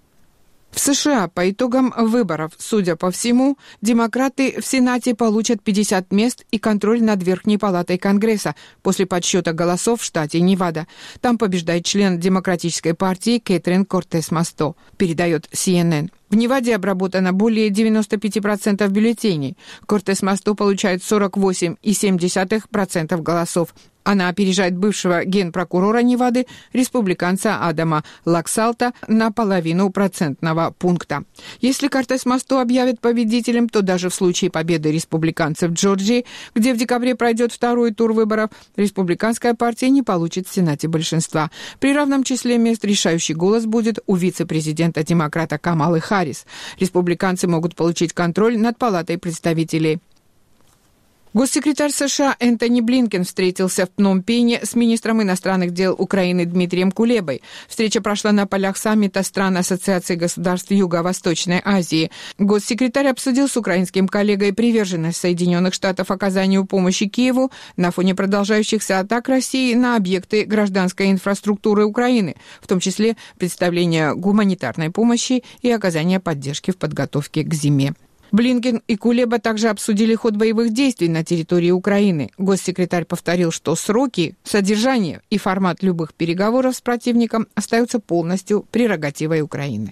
[SPEAKER 1] В США по итогам выборов, судя по всему, демократы в Сенате получат пятьдесят мест и контроль над Верхней палатой Конгресса после подсчета голосов в штате Невада. Там побеждает член Демократической партии Кэтрин Кортес Масто, передает си эн эн. В Неваде обработано более девяносто пять процентов бюллетеней. Кортес Масто получает сорок восемь целых семь десятых процента голосов. Она опережает бывшего генпрокурора Невады, республиканца Адама Лаксалта, на половину процентного пункта. Если Кортес Масто объявят победителем, то даже в случае победы республиканцев в Джорджии, где в декабре пройдет второй тур выборов, республиканская партия не получит в Сенате большинства. При равном числе мест решающий голос будет у вице-президента-демократа Камалы Харрис. Республиканцы могут получить контроль над Палатой представителей. Госсекретарь США Энтони Блинкен встретился в Пномпене с министром иностранных дел Украины Дмитрием Кулебой. Встреча прошла на полях саммита стран Ассоциации государств Юго-Восточной Азии. Госсекретарь обсудил с украинским коллегой приверженность Соединенных Штатов оказанию помощи Киеву на фоне продолжающихся атак России на объекты гражданской инфраструктуры Украины, в том числе представление гуманитарной помощи и оказание поддержки в подготовке к зиме. Блинкен и Кулеба также обсудили ход боевых действий на территории Украины. Госсекретарь повторил, что сроки, содержание и формат любых переговоров с противником остаются полностью прерогативой Украины.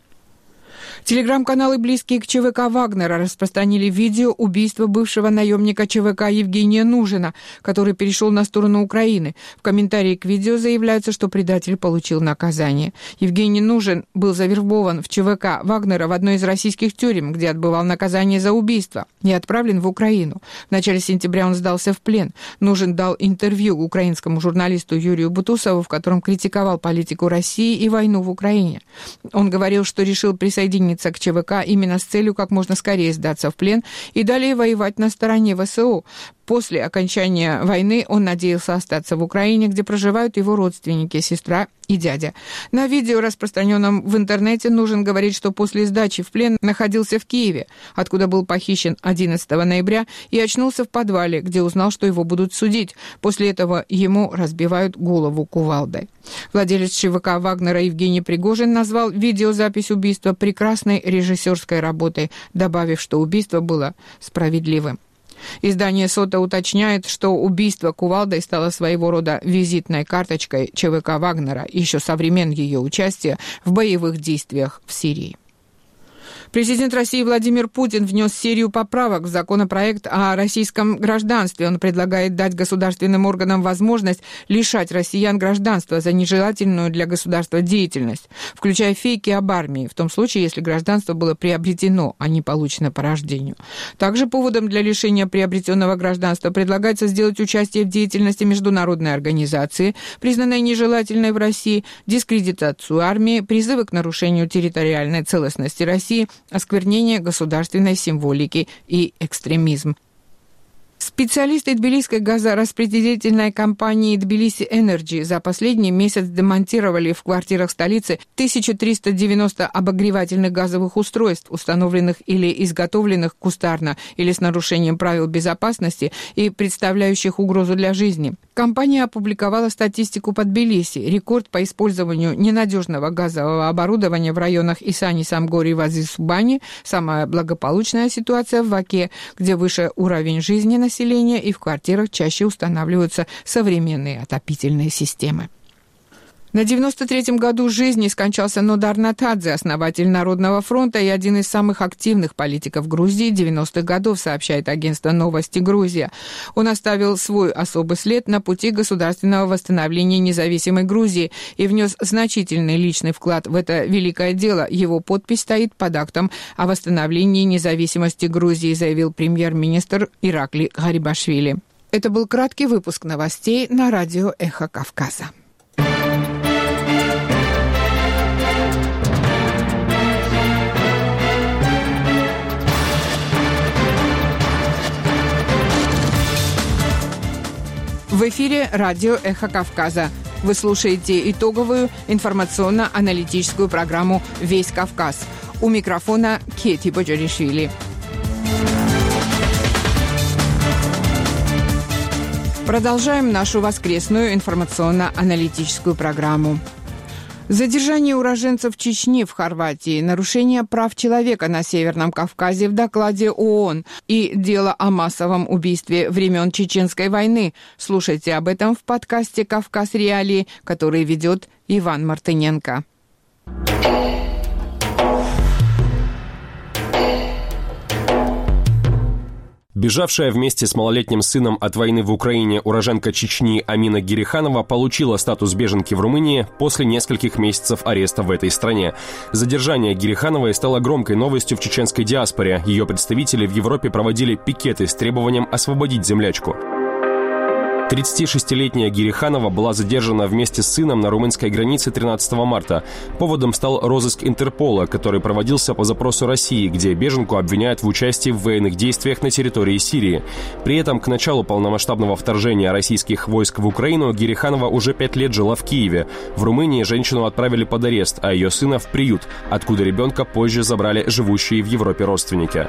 [SPEAKER 1] Телеграм-каналы, близкие к ЧВК Вагнера, распространили видео убийства бывшего наемника ЧВК Евгения Нужина, который перешел на сторону Украины. В комментарии к видео заявляется, что предатель получил наказание. Евгений Нужин был завербован в ЧВК Вагнера в одной из российских тюрем, где отбывал наказание за убийство, и отправлен в Украину. В начале сентября он сдался в плен. Нужин дал интервью украинскому журналисту Юрию Бутусову, в котором критиковал политику России и войну в Украине. Он говорил, что решил присоединиться к ЧВК именно с целью как можно скорее сдаться в плен и далее воевать на стороне ВСУ. После окончания войны он надеялся остаться в Украине, где проживают его родственники, сестра и дядя. На видео, распространенном в интернете, Нужин говорит, что после сдачи в плен находился в Киеве, откуда был похищен одиннадцатого ноября, и очнулся в подвале, где узнал, что его будут судить. После этого ему разбивают голову кувалдой. Владелец ЧВК Вагнера Евгений Пригожин назвал видеозапись убийства прекрасной режиссерской работой, добавив, что убийство было справедливым. Издание «Сота» уточняет, что убийство кувалдой стало своего рода визитной карточкой ЧВК Вагнера еще со времен ее участия в боевых действиях в Сирии. Президент России Владимир Путин внес серию поправок в законопроект о российском гражданстве. Он предлагает дать государственным органам возможность лишать россиян гражданства за нежелательную для государства деятельность, включая фейки об армии, в том случае, если гражданство было приобретено, а не получено по рождению. Также поводом для лишения приобретенного гражданства предлагается сделать участие в деятельности международной организации, признанной нежелательной в России, дискредитацию армии, призывы к нарушению территориальной целостности России, осквернение государственной символики и экстремизм. Специалисты тбилисской газораспределительной компании Tbilisi Energy за последний месяц демонтировали в квартирах столицы тысячу триста девяносто обогревательных газовых устройств, установленных или изготовленных кустарно или с нарушением правил безопасности и представляющих угрозу для жизни. Компания опубликовала статистику по Тбилиси. Рекорд по использованию ненадежного газового оборудования в районах Исани, Самгори и Вазис-Субани. Самая благополучная ситуация в Оке, где выше уровень жизни населения и в квартирах чаще устанавливаются современные отопительные системы. На девяносто третьем году жизни скончался Нодар Натадзе, основатель Народного фронта и один из самых активных политиков Грузии девяностых годов, сообщает агентство «Новости Грузия». Он оставил свой особый след на пути государственного восстановления независимой Грузии и внес значительный личный вклад в это великое дело. Его подпись стоит под актом о восстановлении независимости Грузии, заявил премьер-министр Иракли Гарибашвили. Это был краткий выпуск новостей на радио «Эхо Кавказа». В эфире радио «Эхо Кавказа». Вы слушаете итоговую информационно-аналитическую программу «Весь Кавказ». У микрофона Кети Боджаришвили. Продолжаем нашу воскресную информационно-аналитическую программу. Задержание уроженцев Чечни в Хорватии, нарушение прав человека на Северном Кавказе в докладе ООН и дело о массовом убийстве времен Чеченской войны. Слушайте об этом в подкасте «Кавказ Реалии», который ведет Иван Мартыненко.
[SPEAKER 11] Бежавшая вместе с малолетним сыном от войны в Украине уроженка Чечни Амина Гириханова получила статус беженки в Румынии после нескольких месяцев ареста в этой стране. Задержание Гирихановой стало громкой новостью в чеченской диаспоре. Ее представители в Европе проводили пикеты с требованием освободить землячку. тридцатишестилетняя Гириханова была задержана вместе с сыном на румынской границе тринадцатого марта. Поводом стал розыск Интерпола, который проводился по запросу России, где беженку обвиняют в участии в военных действиях на территории Сирии. При этом к началу полномасштабного вторжения российских войск в Украину Гириханова уже пять лет жила в Киеве. В Румынии женщину отправили под арест, а ее сына в приют, откуда ребенка позже забрали живущие в Европе родственники.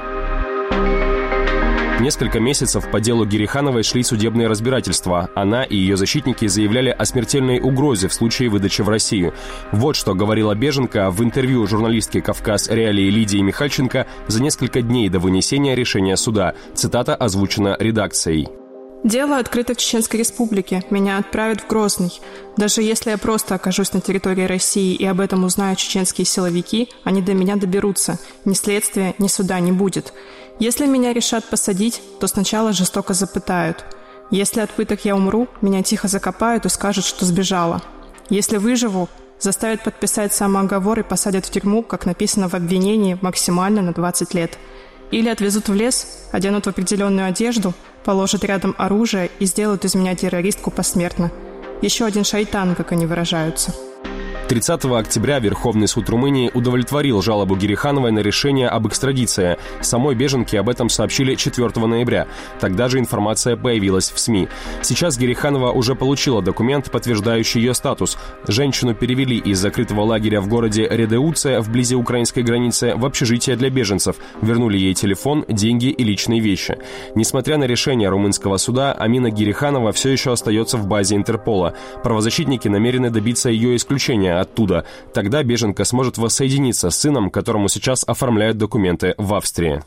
[SPEAKER 11] Несколько месяцев по делу Гирихановой шли судебные разбирательства. Она и ее защитники заявляли о смертельной угрозе в случае выдачи в Россию. Вот что говорила беженка в интервью журналистке «Кавказ Реалии» Лидии Михальченко за несколько дней до вынесения решения суда. Цитата озвучена редакцией.
[SPEAKER 12] «Дело открыто в Чеченской Республике. Меня отправят в Грозный. Даже если я просто окажусь на территории России и об этом узнают чеченские силовики, они до меня доберутся. Ни следствия, ни суда не будет. Если меня решат посадить, то сначала жестоко запытают. Если от пыток я умру, меня тихо закопают и скажут, что сбежала. Если выживу, заставят подписать самооговор и посадят в тюрьму, как написано в обвинении, максимально на двадцать лет. Или отвезут в лес, оденут в определенную одежду, положат рядом оружие и сделают из меня террористку посмертно. Еще один шайтан, как они выражаются».
[SPEAKER 11] тридцатого октября Верховный суд Румынии удовлетворил жалобу Гирихановой на решение об экстрадиции. Самой беженке об этом сообщили четвёртого ноября. Тогда же информация появилась в СМИ. Сейчас Гириханова уже получила документ, подтверждающий ее статус. Женщину перевели из закрытого лагеря в городе Редеуце, вблизи украинской границы, в общежитие для беженцев. Вернули ей телефон, деньги и личные вещи. Несмотря на решение румынского суда, Амина Гириханова все еще остается в базе Интерпола. Правозащитники намерены добиться ее исключения оттуда. Тогда беженка сможет воссоединиться с сыном, которому сейчас оформляют документы в Австрии.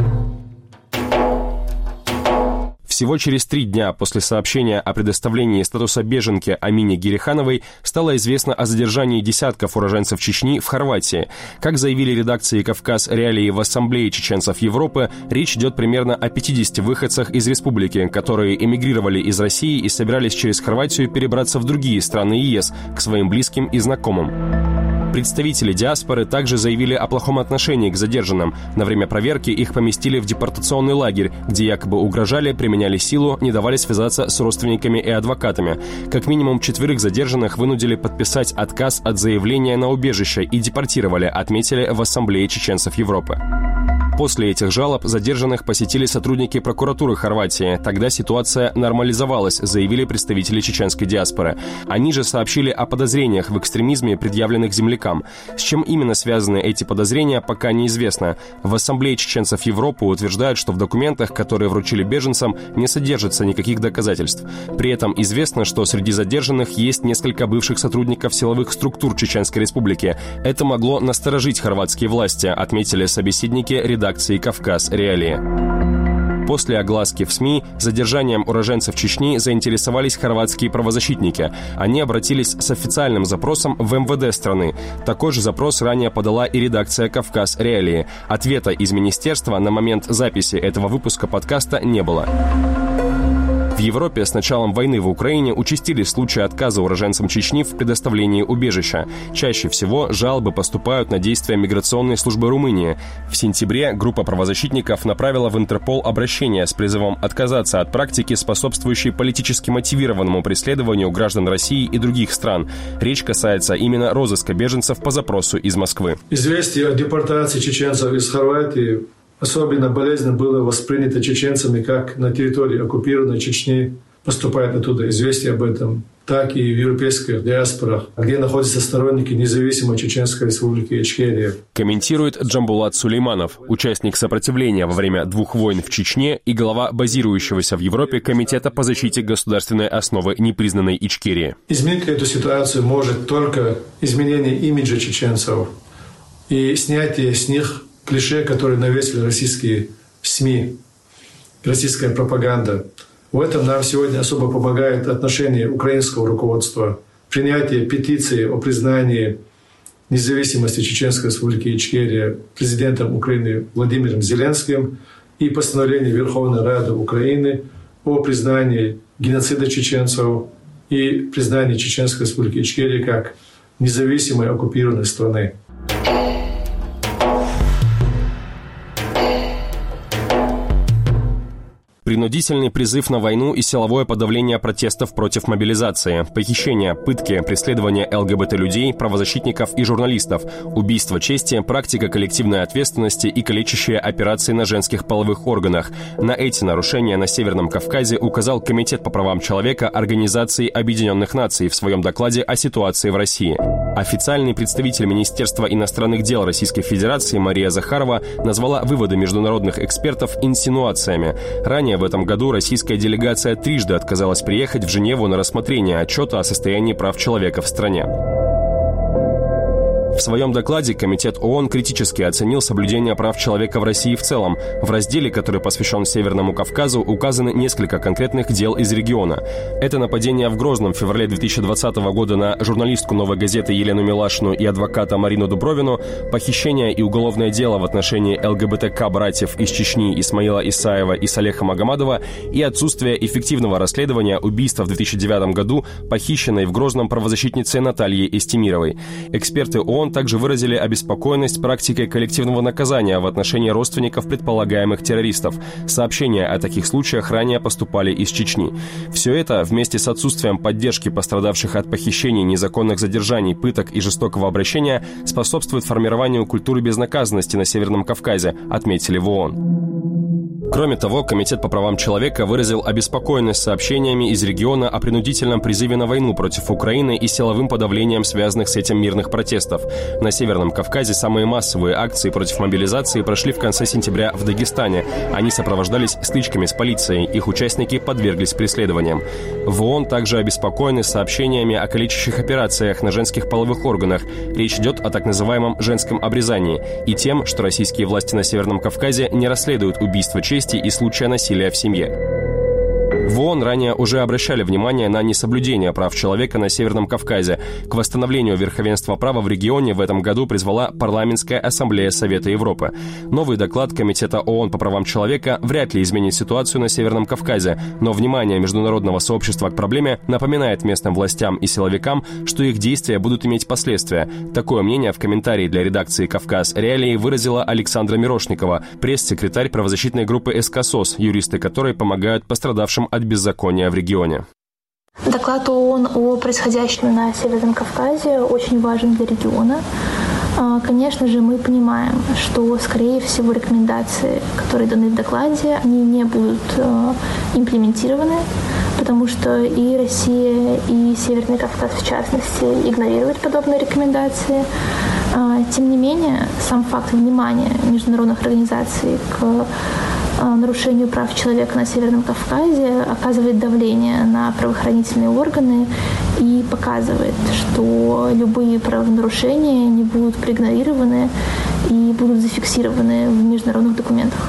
[SPEAKER 11] Всего через три дня после сообщения о предоставлении статуса беженки Амине Гирихановой стало известно о задержании десятков уроженцев Чечни в Хорватии. Как заявили редакции «Кавказ Реалии» в Ассамблее чеченцев Европы, речь идет примерно о пятидесяти выходцах из республики, которые эмигрировали из России и собирались через Хорватию перебраться в другие страны ЕС к своим близким и знакомым. Представители диаспоры также заявили о плохом отношении к задержанным. На время проверки их поместили в депортационный лагерь, где якобы угрожали, применяли силу, не давали связаться с родственниками и адвокатами. Как минимум четверых задержанных вынудили подписать отказ от заявления на убежище и депортировали, отметили в Ассамблее чеченцев Европы. После этих жалоб задержанных посетили сотрудники прокуратуры Хорватии. Тогда ситуация нормализовалась, заявили представители чеченской диаспоры. Они же сообщили о подозрениях в экстремизме, предъявленных землякам. С чем именно связаны эти подозрения, пока неизвестно. В Ассамблее чеченцев Европы утверждают, что в документах, которые вручили беженцам, не содержится никаких доказательств. При этом известно, что среди задержанных есть несколько бывших сотрудников силовых структур Чеченской Республики. Это могло насторожить хорватские власти, отметили собеседники редакции «Кавказ. Реалии». После огласки в СМИ задержанием уроженцев Чечни заинтересовались хорватские правозащитники. Они обратились с официальным запросом в эм вэ дэ страны. Такой же запрос ранее подала и редакция «Кавказ. Реалии». Ответа из министерства на момент записи этого выпуска подкаста не было. В Европе с началом войны в Украине участились случаи отказа уроженцам Чечни в предоставлении убежища. Чаще всего жалобы поступают на действия миграционной службы Румынии. В сентябре группа правозащитников направила в Интерпол обращение с призывом отказаться от практики, способствующей политически мотивированному преследованию граждан России и других стран. Речь касается именно розыска беженцев по запросу из Москвы.
[SPEAKER 13] Известие о депортации чеченцев из Хорватии особенно болезненно было воспринято чеченцами, как на территории оккупированной Чечни поступает оттуда известие об этом, так и в европейских диаспорах, где находятся сторонники независимой Чеченской Республики Ичкерия.
[SPEAKER 11] Комментирует Джамбулат Сулейманов, участник сопротивления во время двух войн в Чечне и глава базирующегося в Европе Комитета по защите государственной основы непризнанной Ичкерии.
[SPEAKER 13] Изменить эту ситуацию может только изменение имиджа чеченцев и снятие с них клише, которые навесили российские СМИ, российская пропаганда. В этом нам сегодня особо помогает отношение украинского руководства, принятие петиции о признании независимости Чеченской Республики Ичкерия президентом Украины Владимиром Зеленским и постановление Верховной Рады Украины о признании геноцида чеченцев и признании Чеченской Республики Ичкерия как независимой оккупированной страны.
[SPEAKER 11] Принудительный призыв на войну и силовое подавление протестов против мобилизации, похищения, пытки, преследование эл гэ бэ тэ-людей, правозащитников и журналистов, убийство чести, практика коллективной ответственности и калечащие операции на женских половых органах. На эти нарушения на Северном Кавказе указал Комитет по правам человека Организации Объединенных Наций в своем докладе о ситуации в России. Официальный представитель Министерства иностранных дел Российской Федерации Мария Захарова назвала выводы международных экспертов инсинуациями. Ранее в этом году российская делегация трижды отказалась приехать в Женеву на рассмотрение отчета о состоянии прав человека в стране. В своем докладе Комитет ООН критически оценил соблюдение прав человека в России в целом. В разделе, который посвящен Северному Кавказу, указаны несколько конкретных дел из региона. Это нападение в Грозном в феврале две тысячи двадцатого года на журналистку «Новой газеты» Елену Милашину и адвоката Марину Дубровину, похищение и уголовное дело в отношении эл гэ бэ тэ ка-братьев из Чечни Исмаила Исаева и Салеха Магомадова и отсутствие эффективного расследования убийства в две тысячи девятом году похищенной в Грозном правозащитницы Натальи Эстемировой. Эксперты ООН также выразили обеспокоенность практикой коллективного наказания в отношении родственников предполагаемых террористов. Сообщения о таких случаях ранее поступали из Чечни. Все это вместе с отсутствием поддержки пострадавших от похищений, незаконных задержаний, пыток и жестокого обращения способствует формированию культуры безнаказанности на Северном Кавказе, отметили в ООН. Кроме того, Комитет по правам человека выразил обеспокоенность сообщениями из региона о принудительном призыве на войну против Украины и силовым подавлением связанных с этим мирных протестов. На Северном Кавказе самые массовые акции против мобилизации прошли в конце сентября в Дагестане. Они сопровождались стычками с полицией, их участники подверглись преследованиям. В ООН также обеспокоены сообщениями о калечащих операциях на женских половых органах. Речь идет о так называемом женском обрезании и тем, что российские власти на Северном Кавказе не расследуют убийство чести и случая насилия в семье. В ООН ранее уже обращали внимание на несоблюдение прав человека на Северном Кавказе. К восстановлению верховенства права в регионе в этом году призвала Парламентская ассамблея Совета Европы. Новый доклад Комитета ООН по правам человека вряд ли изменит ситуацию на Северном Кавказе, но внимание международного сообщества к проблеме напоминает местным властям и силовикам, что их действия будут иметь последствия. Такое мнение в комментарии для редакции «Кавказ. Реалии» выразила Александра Мирошникова, пресс-секретарь правозащитной группы эс ка эс о эс, юристы которой помогают пострадавшим от беззакония в регионе.
[SPEAKER 14] Доклад ООН о происходящем на Северном Кавказе очень важен для региона. Конечно же, мы понимаем, что, скорее всего, рекомендации, которые даны в докладе, они не будут имплементированы, потому что и Россия, и Северный Кавказ, в частности, игнорируют подобные рекомендации. Тем не менее, сам факт внимания международных организаций к нарушению прав человека на Северном Кавказе оказывает давление на правоохранительные органы и показывает, что любые правонарушения не будут проигнорированы и будут зафиксированы в международных документах.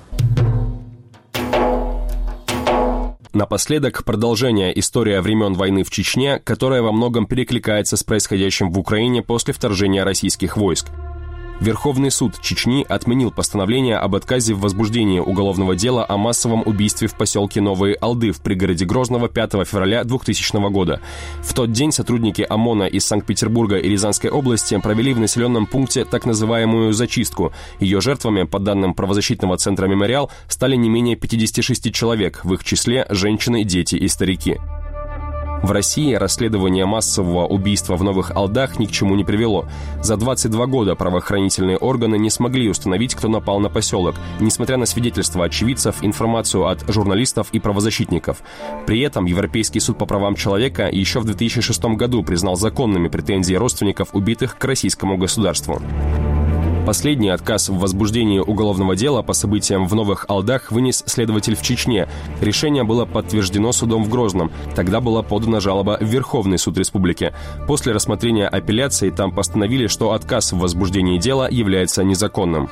[SPEAKER 11] Напоследок, продолжение истории времен войны в Чечне, которая во многом перекликается с происходящим в Украине после вторжения российских войск. Верховный суд Чечни отменил постановление об отказе в возбуждении уголовного дела о массовом убийстве в поселке Новые Алды в пригороде Грозного пятого февраля двухтысячного года. В тот день сотрудники ОМОНа из Санкт-Петербурга и Рязанской области провели в населенном пункте так называемую зачистку. Ее жертвами, по данным правозащитного центра «Мемориал», стали не менее пятьдесят шесть человек, в их числе женщины, дети и старики. В России расследование массового убийства в Новых Алдах ни к чему не привело. За двадцать два года правоохранительные органы не смогли установить, кто напал на поселок, несмотря на свидетельства очевидцев, информацию от журналистов и правозащитников. При этом Европейский суд по правам человека еще в две тысячи шестом году признал законными претензии родственников убитых к российскому государству. Последний отказ в возбуждении уголовного дела по событиям в Новых Алдах вынес следователь в Чечне. Решение было подтверждено судом в Грозном. Тогда была подана жалоба в Верховный суд республики. После рассмотрения апелляции там постановили, что отказ в возбуждении дела является незаконным.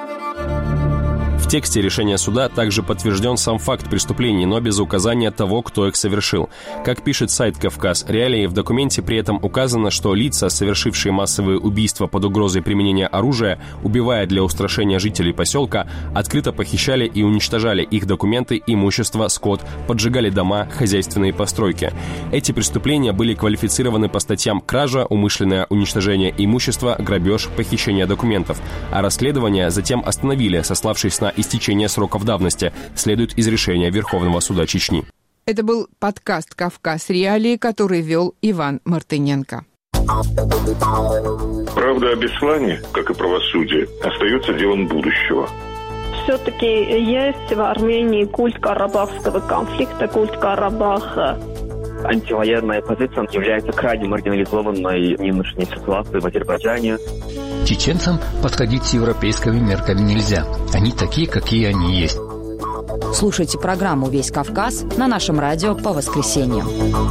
[SPEAKER 11] В тексте решения суда также подтвержден сам факт преступлений, но без указания того, кто их совершил. Как пишет сайт «Кавказ Реалии», в документе при этом указано, что лица, совершившие массовые убийства под угрозой применения оружия, убивая для устрашения жителей поселка, открыто похищали и уничтожали их документы, имущество, скот, поджигали дома, хозяйственные постройки. Эти преступления были квалифицированы по статьям кража, умышленное уничтожение имущества, грабеж, похищение документов. А расследование затем остановили, сославшись на истечение сроков давности, следует из решения Верховного суда Чечни.
[SPEAKER 1] Это был подкаст «Кавказ Реалии», который вел Иван Мартыненко.
[SPEAKER 15] Правда о Беслане, как и правосудие, остается делом будущего.
[SPEAKER 16] Все-таки есть в Армении культ карабахского конфликта, культ Карабаха.
[SPEAKER 17] Антивоенная позиция является крайне маргинализованной в нынешней ситуации в Азербайджане.
[SPEAKER 18] Чеченцам подходить с европейскими мерками нельзя. Они такие, какие они есть.
[SPEAKER 19] Слушайте программу «Весь Кавказ» на нашем радио по воскресеньям.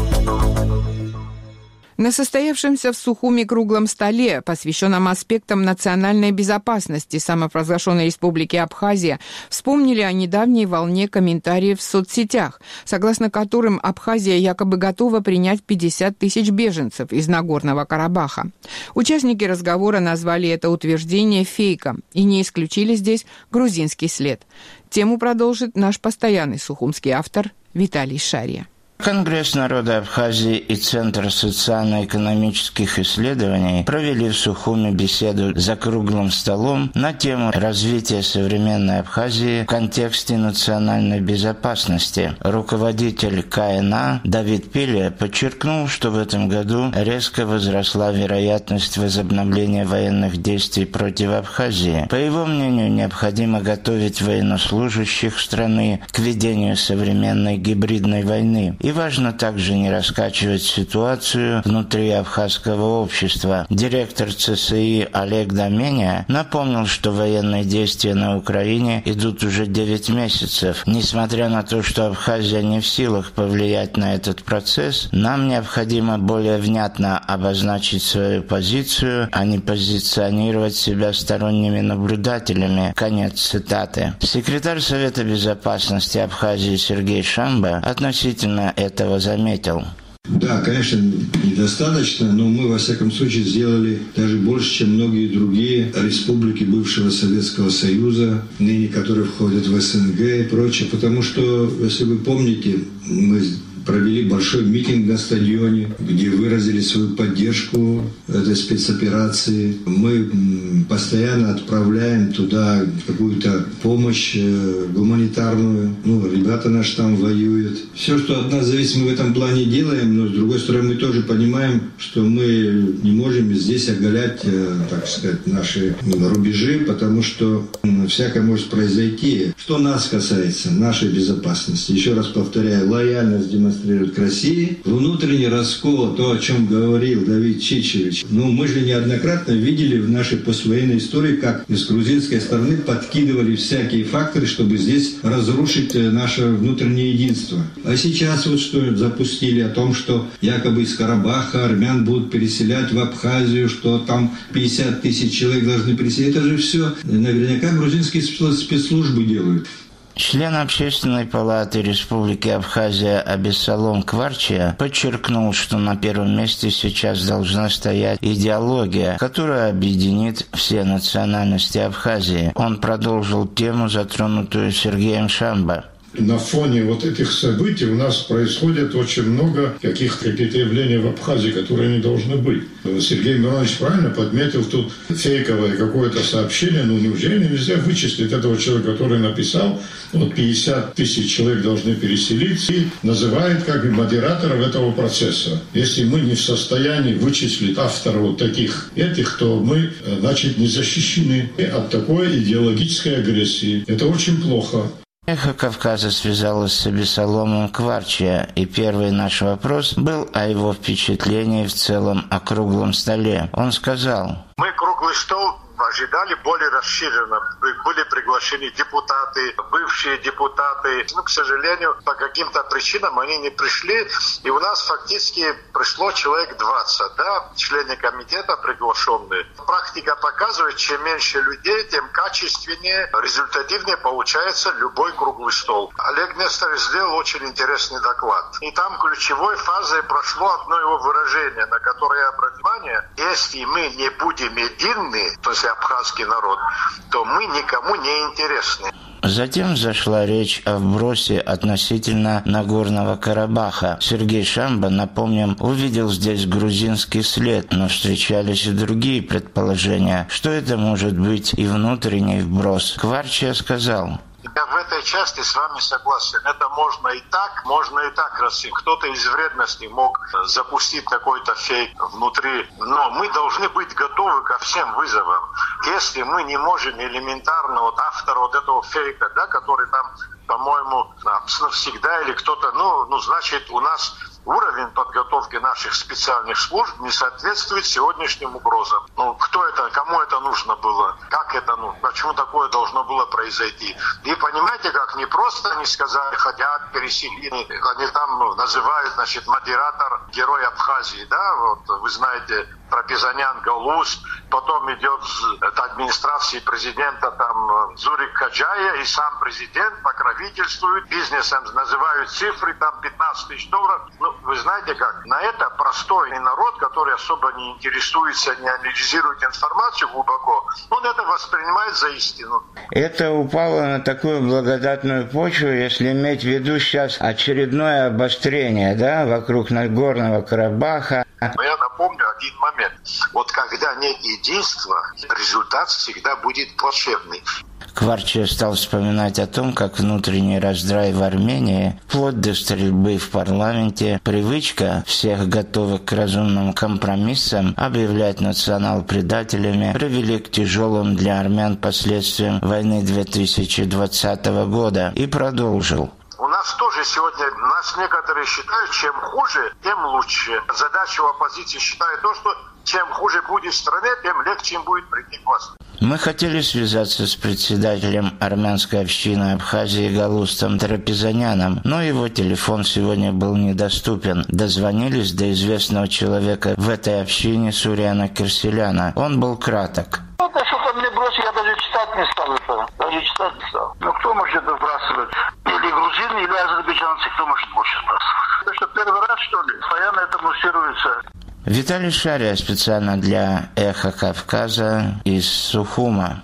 [SPEAKER 1] На состоявшемся в Сухуми круглом столе, посвященном аспектам национальной безопасности самопровозглашенной республики Абхазия, вспомнили о недавней волне комментариев в соцсетях, согласно которым Абхазия якобы готова принять пятьдесят тысяч беженцев из Нагорного Карабаха. Участники разговора назвали это утверждение фейком и не исключили здесь грузинский след. Тему продолжит наш постоянный сухумский автор Виталий Шария.
[SPEAKER 20] Конгресс народа Абхазии и Центр социально-экономических исследований провели в Сухуми беседу за круглым столом на тему развития современной Абхазии в контексте национальной безопасности. Руководитель ка эн а Давид Пилия подчеркнул, что в этом году резко возросла вероятность возобновления военных действий против Абхазии. По его мнению, необходимо готовить военнослужащих страны к ведению современной гибридной войны. И важно также не раскачивать ситуацию внутри абхазского общества. Директор цэ эс и Олег Доменя напомнил, что военные действия на Украине идут уже девять месяцев. Несмотря на то, что Абхазия не в силах повлиять на этот процесс, нам необходимо более внятно обозначить свою позицию, а не позиционировать себя сторонними наблюдателями. Конец цитаты. Секретарь Совета безопасности Абхазии Сергей Шамба относительно этого заметил.
[SPEAKER 21] Да, конечно, недостаточно, но мы, во всяком случае, сделали даже больше, чем многие другие республики бывшего Советского Союза, ныне которые входят в эс эн гэ и прочее, потому что, если вы помните, мы провели большой митинг на стадионе, где выразили свою поддержку этой спецоперации. Мы постоянно отправляем туда какую-то помощь гуманитарную. Ну, ребята наши там воюют. Все, что от нас зависит, мы в этом плане делаем, но с другой стороны мы тоже понимаем, что мы не можем здесь оголять, так сказать, наши рубежи, потому что всякое может произойти. Что нас касается, нашей безопасности, еще раз повторяю, лояльность демонстрирует к России, внутренний раскол, то, о чем говорил Давид Чичевич. Ну, мы же неоднократно видели в нашей послевоенной истории, как с грузинской стороны подкидывали всякие факторы, чтобы здесь разрушить наше внутреннее единство. А сейчас вот что запустили о том, что якобы из Карабаха армян будут переселять в Абхазию, что там пятьдесят тысяч человек должны переселить. Это же все наверняка грузинские спецслужбы делают.
[SPEAKER 20] Член Общественной палаты Республики Абхазия Абессалом Кварчия подчеркнул, что на первом месте сейчас должна стоять идеология, которая объединит все национальности Абхазии. Он продолжил тему, затронутую Сергеем Шамбо.
[SPEAKER 4] На фоне вот этих событий у нас происходит очень много каких-то явлений в Абхазии, которые не должны быть. Сергей Миронович правильно подметил тут фейковое какое-то сообщение. Ну, неужели нельзя вычислить этого человека, который написал, вот пятьдесят тысяч человек должны переселиться, и называет как модераторов этого процесса. Если мы не в состоянии вычислить автора вот таких этих, то мы, значит, не защищены от такой идеологической агрессии. Это очень плохо.
[SPEAKER 20] Эхо Кавказа связалось с Абессаломом Кварчия, и первый наш вопрос был о его впечатлении в целом о круглом столе. Он сказал:
[SPEAKER 22] «Мы круглый стол ожидали более расширенно. Были приглашены депутаты, бывшие депутаты. Но, к сожалению, по каким-то причинам они не пришли. И у нас фактически пришло человек двадцать, да, члены комитета приглашенные. Практика показывает, чем меньше людей, тем качественнее, результативнее получается любой круглый стол. Олег Несторов сделал очень интересный доклад. И там ключевой фазой прошло одно его выражение, на которое я обратил внимание. Если мы не будем едины, то есть абхазский народ, то мы никому не интересны.
[SPEAKER 20] Затем зашла речь о вбросе относительно Нагорного Карабаха. Сергей Шамбо, напомним, увидел здесь грузинский след, но встречались и другие предположения, что это может быть и внутренний вброс. Кварчия сказал:
[SPEAKER 22] я в этой части с вами согласен. Это можно и так, можно и так расценить. Кто-то из вредности мог запустить какой-то фейк внутри. Но мы должны быть готовы ко всем вызовам. Если мы не можем элементарно, вот автор вот этого фейка, да, который там, по-моему, навсегда или кто-то, ну, ну, значит, у нас уровень подготовки наших специальных служб не соответствует сегодняшним угрозам. Ну, кто это, кому это нужно было, как это, ну, почему такое должно было произойти. И понимаете, как не просто они сказали, хотят переселить, они там, ну, называют, значит, модератор герой Абхазии, да, вот вы знаете, Трапезанян Галуз, потом идет от администрации президента там Зурик Каджая, и сам президент покровительствует, бизнесом называют цифры, там пятнадцать тысяч долларов. Ну, вы знаете как, на это простой народ, который особо не интересуется, не анализирует информацию глубоко, он это воспринимает за истину.
[SPEAKER 20] Это упало на такую благодатную почву, если иметь в виду сейчас очередное обострение, да, вокруг Нагорного Карабаха.
[SPEAKER 22] Но я напомню один момент. Вот когда нет единства, результат всегда будет плачевный.
[SPEAKER 20] Кварчия стал вспоминать о том, как внутренний раздрай в Армении, вплоть до стрельбы в парламенте, привычка всех готовых к разумным компромиссам объявлять национал-предателями привели к тяжелым для армян последствиям войны две тысячи двадцатого года, и продолжил.
[SPEAKER 22] У нас тоже сегодня, нас некоторые считают, чем хуже, тем лучше. Задача у оппозиции считает то, что чем хуже будет в стране, тем легче им будет прийти к власти.
[SPEAKER 20] Мы хотели связаться с председателем армянской общины Абхазии Галустом Трапезаняном, но его телефон сегодня был недоступен. Дозвонились до известного человека в этой общине Суриана Кирселяна. Он был краток.
[SPEAKER 23] Это что-то мне бросили, я даже читать не стал это. Даже читать не стал. Ну кто может это вбрасывать? Или грузины, или азербайджанцы, кто может больше сбрасывать? Это что, первый раз, что ли? Постоянно это муссируется.
[SPEAKER 20] Виталий Шария специально для «Эхо Кавказа» из Сухума.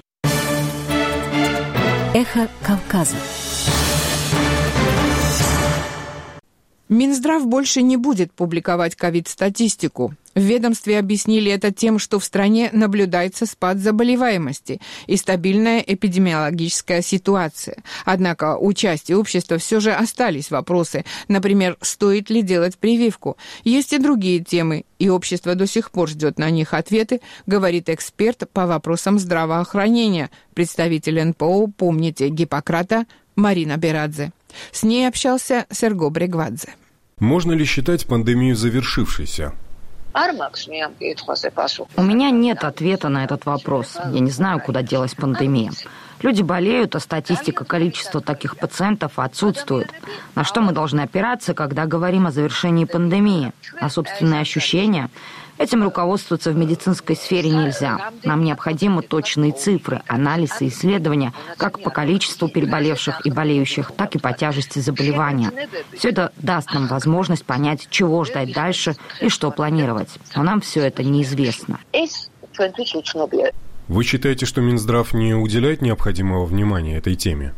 [SPEAKER 19] «Эхо Кавказа».
[SPEAKER 1] Минздрав больше не будет публиковать ковид-статистику. В ведомстве объяснили это тем, что в стране наблюдается спад заболеваемости и стабильная эпидемиологическая ситуация. Однако у части общества все же остались вопросы. Например, стоит ли делать прививку? Есть и другие темы, и общество до сих пор ждет на них ответы, говорит эксперт по вопросам здравоохранения, представитель эн пэ о «Помните Гиппократа» Марина Берадзе. С ней общался Серго Брегвадзе.
[SPEAKER 2] Можно ли считать пандемию завершившейся?
[SPEAKER 3] У меня нет ответа на этот вопрос. Я не знаю, куда делась пандемия. Люди болеют, а статистика количества таких пациентов отсутствует. На что мы должны опираться, когда говорим о завершении пандемии? На собственные ощущения? Этим руководствоваться в медицинской сфере нельзя. Нам необходимы точные цифры, анализы, исследования, как по количеству переболевших и болеющих, так и по тяжести заболевания. Все это даст нам возможность понять, чего ждать дальше и что планировать. Но нам все это неизвестно.
[SPEAKER 2] Вы считаете, что Минздрав не уделяет необходимого внимания этой теме?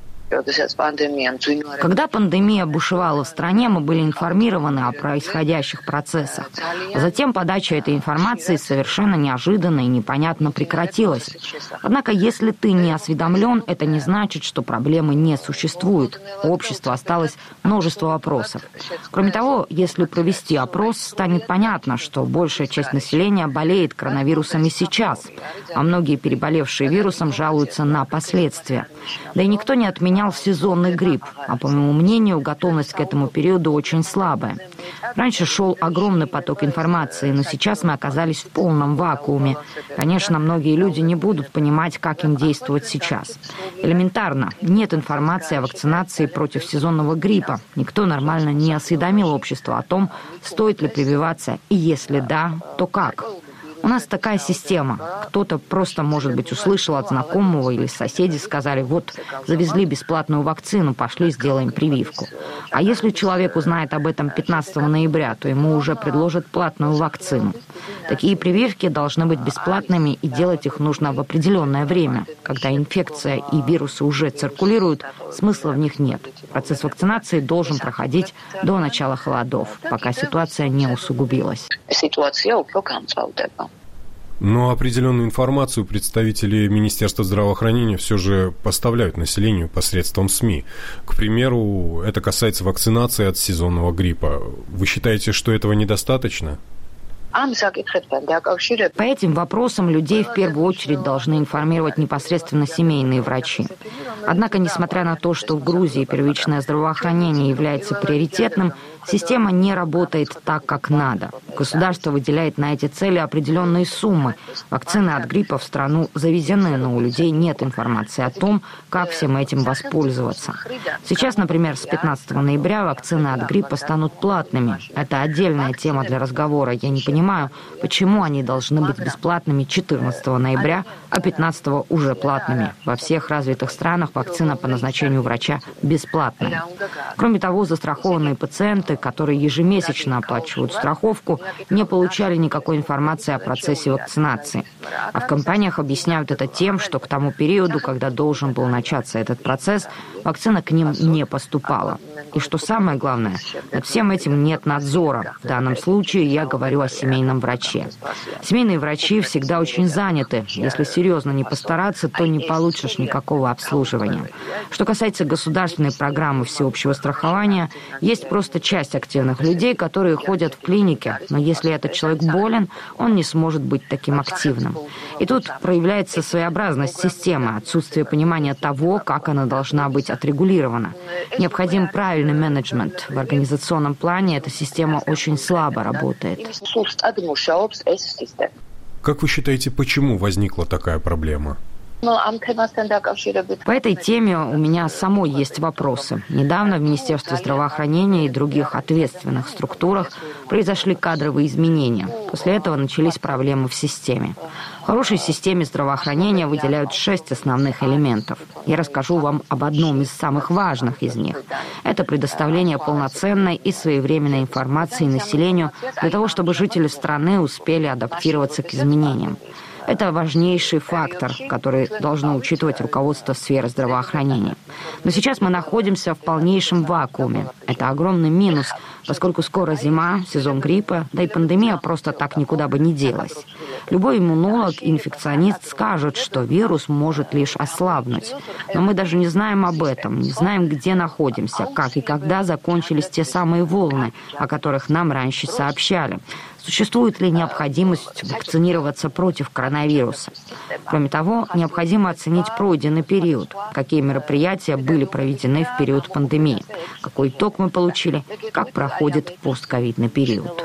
[SPEAKER 3] Когда пандемия бушевала в стране, мы были информированы о происходящих процессах. Затем подача этой информации совершенно неожиданно и непонятно прекратилась. Однако, если ты не осведомлен, это не значит, что проблемы не существуют. У общества осталось множество вопросов. Кроме того, если провести опрос, станет понятно, что большая часть населения болеет коронавирусом и сейчас, а многие переболевшие вирусом жалуются на последствия. Да и никто не отменял сезонный грипп, а, по моему мнению, готовность к этому периоду очень слабая. Раньше шел огромный поток информации, но сейчас мы оказались в полном вакууме. Конечно, многие люди не будут понимать, как им действовать сейчас. Элементарно, нет информации о вакцинации против сезонного гриппа. Никто нормально не осведомил общество о том, стоит ли прививаться, и если да, то как. У нас такая система. Кто-то просто, может быть, услышал от знакомого или соседей, сказали, вот, завезли бесплатную вакцину, пошли, сделаем прививку. А если человек узнает об этом пятнадцатого ноября, то ему уже предложат платную вакцину. Такие прививки должны быть бесплатными, и делать их нужно в определенное время. Когда инфекция и вирусы уже циркулируют, смысла в них нет. Процесс вакцинации должен проходить до начала холодов, пока ситуация не усугубилась.
[SPEAKER 2] Но определенную информацию представители Министерства здравоохранения все же поставляют населению посредством СМИ. К примеру, это касается вакцинации от сезонного гриппа. Вы считаете, что этого недостаточно?
[SPEAKER 3] По этим вопросам людей в первую очередь должны информировать непосредственно семейные врачи. Однако, несмотря на то, что в Грузии первичное здравоохранение является приоритетным, система не работает так, как надо. Государство выделяет на эти цели определенные суммы. Вакцины от гриппа в страну завезены, но у людей нет информации о том, как всем этим воспользоваться. Сейчас, например, с пятнадцатого ноября вакцины от гриппа станут платными. Это отдельная тема для разговора. Я не понимаю, почему они должны быть бесплатными четырнадцатого ноября, а пятнадцатого уже платными. Во всех развитых странах вакцина по назначению врача бесплатная. Кроме того, застрахованные пациенты, которые ежемесячно оплачивают страховку, не получали никакой информации о процессе вакцинации. А в компаниях объясняют это тем, что к тому периоду, когда должен был начаться этот процесс, вакцина к ним не поступала. И что самое главное, над всем этим нет надзора. В данном случае я говорю о семейном враче. Семейные врачи всегда очень заняты. Если серьезно не постараться, то не получишь никакого обслуживания. Что касается государственной программы всеобщего страхования, есть просто часть активных людей, которые ходят в клинике, но если этот человек болен, он не сможет быть таким активным. И тут проявляется своеобразность системы, отсутствие понимания того, как она должна быть отрегулирована. Необходим правильный менеджмент. В организационном плане эта система очень слабо работает.
[SPEAKER 2] Как вы считаете, почему возникла такая проблема?
[SPEAKER 3] По этой теме у меня самой есть вопросы. Недавно в Министерстве здравоохранения и других ответственных структурах произошли кадровые изменения. После этого начались проблемы в системе. В хорошей системе здравоохранения выделяют шесть основных элементов. Я расскажу вам об одном из самых важных из них. Это предоставление полноценной и своевременной информации населению для того, чтобы жители страны успели адаптироваться к изменениям. Это важнейший фактор, который должно учитывать руководство сферы здравоохранения. Но сейчас мы находимся в полнейшем вакууме. Это огромный минус, поскольку скоро зима, сезон гриппа, да и пандемия просто так никуда бы не делась. Любой иммунолог и инфекционист скажет, что вирус может лишь ослабнуть. Но мы даже не знаем об этом, не знаем, где находимся, как и когда закончились те самые волны, о которых нам раньше сообщали. Существует ли необходимость вакцинироваться против коронавируса? Кроме того, необходимо оценить пройденный период, какие мероприятия были проведены в период пандемии, какой итог мы получили, как проходит постковидный период.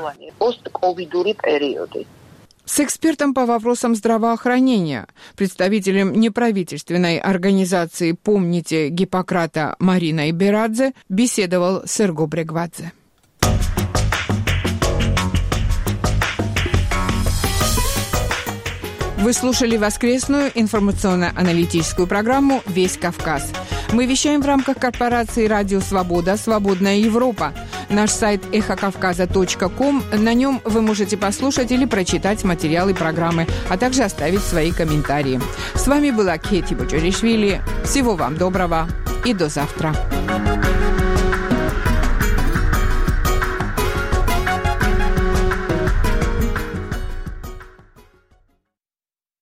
[SPEAKER 1] С экспертом по вопросам здравоохранения, представителем неправительственной организации «Помните Гиппократа» Мариной Берадзе беседовал Серго Брегвадзе. Вы слушали воскресную информационно-аналитическую программу «Весь Кавказ». Мы вещаем в рамках корпорации «Радио Свобода. Свободная Европа». Наш сайт эхо кавказа точка ком. На нем вы можете послушать или прочитать материалы программы, а также оставить свои комментарии. С вами была Кети Бочаришвили. Всего вам доброго и до завтра.